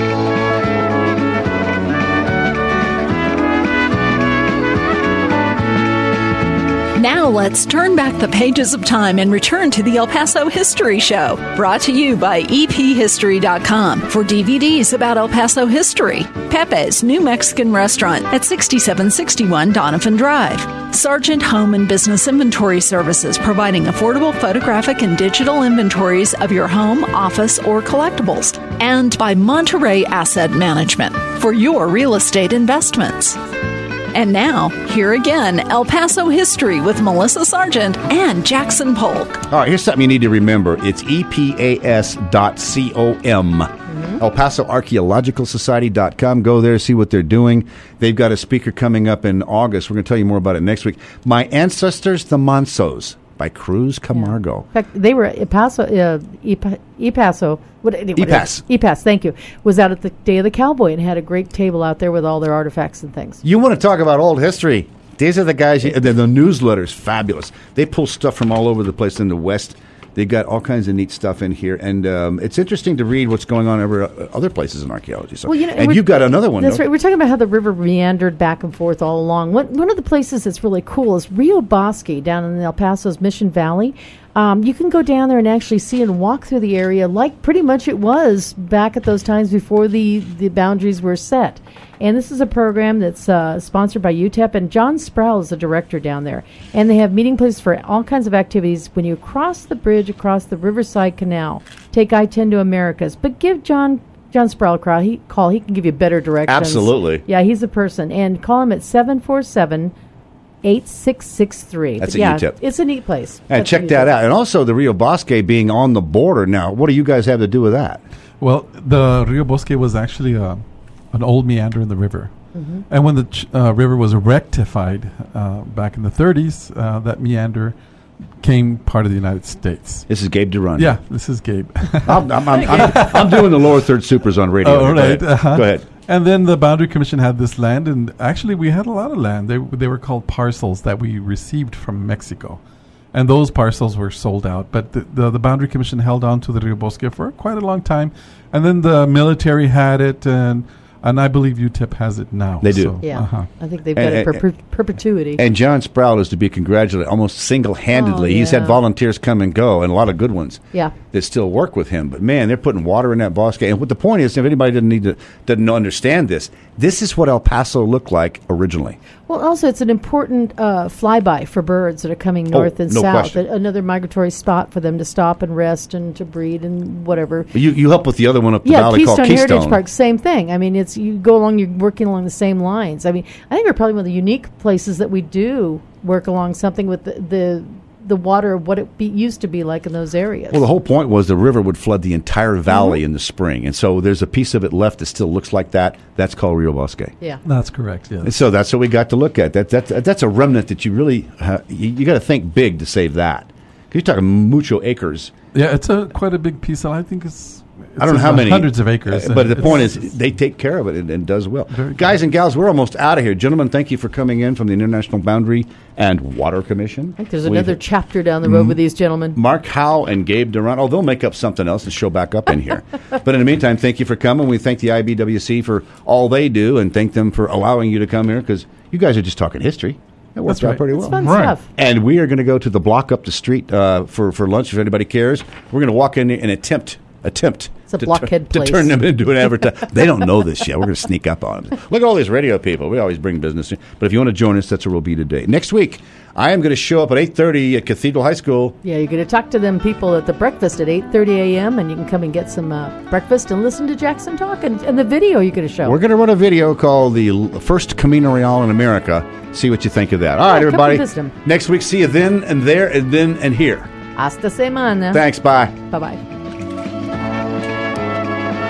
[SPEAKER 1] Now let's turn back the pages of time and return to the El Paso History Show, brought to you by E P history dot com for D V Ds about El Paso history. Pepe's New Mexican Restaurant at sixty-seven sixty-one Donovan Drive. Sargent Home and Business Inventory Services, providing affordable photographic and digital inventories of your home, office, or collectibles. And by Monterey Asset Management for your real estate investments. And now, here again, El Paso History with Melissa Sargent and Jackson Polk.
[SPEAKER 2] All right, here's something you need to remember. It's E P A S dot com. Mm-hmm. El Paso Archaeological Society dot com. Go there, see what they're doing. They've got a speaker coming up in August. We're going to tell you more about it next week. My Ancestors, the Mansos, by Cruz Camargo.
[SPEAKER 15] Yeah. In fact, they were at Paso, uh, E Paso. What, what
[SPEAKER 2] E P A S.
[SPEAKER 15] E P A S, thank you. Was out at the Day of the Cowboy and had a great table out there with all their artifacts and things.
[SPEAKER 2] You want to talk about old history? These are the guys, you, the, the newsletter's fabulous. They pull stuff from all over the place in the West. They got all kinds of neat stuff in here, and um, it's interesting to read what's going on over uh, other places in archaeology. So,
[SPEAKER 15] well, you know,
[SPEAKER 2] and you've got another one.
[SPEAKER 15] That's
[SPEAKER 2] though.
[SPEAKER 15] right. We're talking about how the river meandered back and forth all along. One, one of the places that's really cool is Rio Bosque down in El Paso's Mission Valley. Um, you can go down there and actually see and walk through the area like pretty much it was back at those times before the, the boundaries were set. And this is a program that's uh, sponsored by U T E P, and John Sproul is the director down there. And they have meeting places for all kinds of activities. When you cross the bridge across the Riverside Canal, take I ten to Americas. But give John John Sproul a call. He, call. He can give you better directions.
[SPEAKER 2] Absolutely.
[SPEAKER 15] Yeah, he's a person. And call him at seven four seven, eight six six three.
[SPEAKER 2] That's
[SPEAKER 15] but
[SPEAKER 2] a
[SPEAKER 15] yeah,
[SPEAKER 2] U T E P.
[SPEAKER 15] It's a neat place.
[SPEAKER 2] And
[SPEAKER 15] That's
[SPEAKER 2] check that out. And also the Rio Bosque being on the border now. What do you guys have to do with that?
[SPEAKER 7] Well, the Rio Bosque was actually uh, an old meander in the river.
[SPEAKER 15] Mm-hmm.
[SPEAKER 7] And when the ch- uh, river was rectified uh, back in the thirties, uh, that meander became part of the United States.
[SPEAKER 2] This is Gabe Durant.
[SPEAKER 7] Yeah, this is Gabe.
[SPEAKER 2] I'm, I'm, I'm, I'm, I'm doing the lower third supers on radio.
[SPEAKER 7] Oh,
[SPEAKER 2] Go
[SPEAKER 7] right.
[SPEAKER 2] ahead.
[SPEAKER 7] Uh-huh.
[SPEAKER 2] Go ahead.
[SPEAKER 7] And then the Boundary Commission had this land, and actually we had a lot of land. They they were called parcels that we received from Mexico. And those parcels were sold out. But the, the, the Boundary Commission held on to the Rio Bosque for quite a long time. And then the military had it, and and I believe U T E P has it now.
[SPEAKER 2] They do.
[SPEAKER 7] So,
[SPEAKER 15] Yeah,
[SPEAKER 7] uh-huh.
[SPEAKER 15] I think they've
[SPEAKER 2] And-
[SPEAKER 15] got it
[SPEAKER 2] and-
[SPEAKER 15] for per- perpetuity.
[SPEAKER 2] And John Sproul is to be congratulated almost single-handedly.
[SPEAKER 15] Oh,
[SPEAKER 2] He's had
[SPEAKER 15] yeah.
[SPEAKER 2] volunteers come and go, and a lot of good ones
[SPEAKER 15] Yeah.
[SPEAKER 2] that still work with him. But, man, they're putting water in that bosque. And what the point is, if anybody doesn't need to doesn't understand this, this is what El Paso looked like originally.
[SPEAKER 15] Well, also, it's an important uh, flyby for birds that are coming north
[SPEAKER 2] Oh,
[SPEAKER 15] and
[SPEAKER 2] no
[SPEAKER 15] south.
[SPEAKER 2] question.
[SPEAKER 15] A- another migratory spot for them to stop and rest and to breed and whatever.
[SPEAKER 2] You you help with the other one up the
[SPEAKER 15] Yeah,
[SPEAKER 2] valley
[SPEAKER 15] Keystone
[SPEAKER 2] called
[SPEAKER 15] Heritage
[SPEAKER 2] Keystone.
[SPEAKER 15] Park, same thing. I mean, it's you go along, you're working along the same lines. I mean, I think we're probably one of the unique places that we do work along something with the the, the water of what it be, used to be like in those areas.
[SPEAKER 2] Well, the whole point was the river would flood the entire valley
[SPEAKER 15] Mm-hmm.
[SPEAKER 2] in the spring. And so there's a piece of it left that still looks like that. That's called Rio Bosque.
[SPEAKER 15] Yeah.
[SPEAKER 7] That's correct, yes.
[SPEAKER 2] And so that's what we got to look at. That, that, that's a remnant that you really, uh, you, you got to think big to save that. 'Cause you're talking mucho acres.
[SPEAKER 7] Yeah, it's a quite a big piece, and I think it's, it's
[SPEAKER 2] I don't know
[SPEAKER 7] in
[SPEAKER 2] how
[SPEAKER 7] the
[SPEAKER 2] many.
[SPEAKER 7] hundreds of acres.
[SPEAKER 2] uh, but
[SPEAKER 7] and
[SPEAKER 2] the point
[SPEAKER 7] it's-
[SPEAKER 2] is, they take care of it and, and does well.
[SPEAKER 7] Very
[SPEAKER 2] Guys and gals, we're almost out of here. Gentlemen, thank you for coming in from the International Boundary and Water Commission.
[SPEAKER 15] I think there's
[SPEAKER 2] We've-
[SPEAKER 15] another chapter down the road
[SPEAKER 2] Mm.
[SPEAKER 15] with these gentlemen.
[SPEAKER 2] Mark Howe and Gabe Durant. Oh, they'll make up something else and show back up in here. But in the meantime, thank you for coming. We thank the I B W C for all they do and thank them for allowing you to come here because you guys are just talking history. It works
[SPEAKER 7] That's
[SPEAKER 2] out
[SPEAKER 7] right.
[SPEAKER 2] pretty
[SPEAKER 15] It's
[SPEAKER 2] well.
[SPEAKER 15] fun
[SPEAKER 7] Right.
[SPEAKER 15] stuff.
[SPEAKER 2] And we are going to go to the block up the street uh, for, for lunch if anybody cares. We're going to walk in there and attempt attempt
[SPEAKER 15] It's a
[SPEAKER 2] to,
[SPEAKER 15] blockhead
[SPEAKER 2] to
[SPEAKER 15] place.
[SPEAKER 2] turn them into an advertisement. They don't know this yet. We're going to sneak up on them. Look at all these radio people. We always bring business in. But if you want to join us, that's where we'll be today. Next week, I am going to show up at eight thirty at Cathedral High School.
[SPEAKER 15] Yeah, you're going to talk to them people at the breakfast at eight thirty a.m. and you can come and get some uh, breakfast and listen to Jackson talk and, and the video you're going to show.
[SPEAKER 2] We're going to run a video called the L- First Camino Real in America. See what you think of that. All
[SPEAKER 15] Yeah,
[SPEAKER 2] right,
[SPEAKER 15] come
[SPEAKER 2] everybody.
[SPEAKER 15] visit 'em.
[SPEAKER 2] Next week, see you then and there and then and here.
[SPEAKER 15] Hasta semana.
[SPEAKER 2] Thanks. Bye.
[SPEAKER 15] Bye-bye.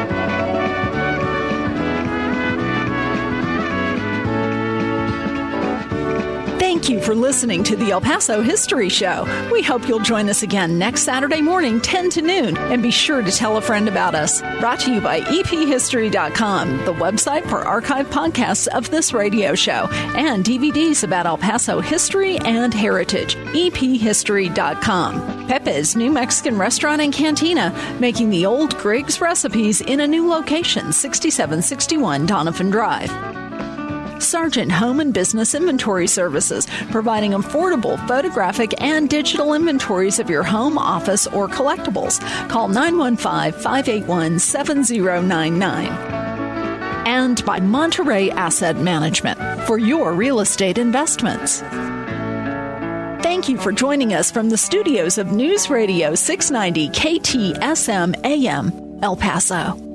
[SPEAKER 1] Thank you for listening to the El Paso History Show. We hope you'll join us again next Saturday morning, ten to noon, and be sure to tell a friend about us. Brought to you by E P history dot com, the website for archive podcasts of this radio show, and D V Ds about El Paso history and heritage. E P history dot com. Pepe's New Mexican Restaurant and Cantina, making the old Griggs recipes in a new location, sixty-seven sixty-one Donovan Drive. Sargent Home and Business Inventory Services, providing affordable photographic and digital inventories of your home, office, or collectibles. Call nine one five, five eight one, seven zero nine nine. And by Monterey Asset Management for your real estate investments. Thank you for joining us from the studios of News Radio six ninety K T S M A M, El Paso.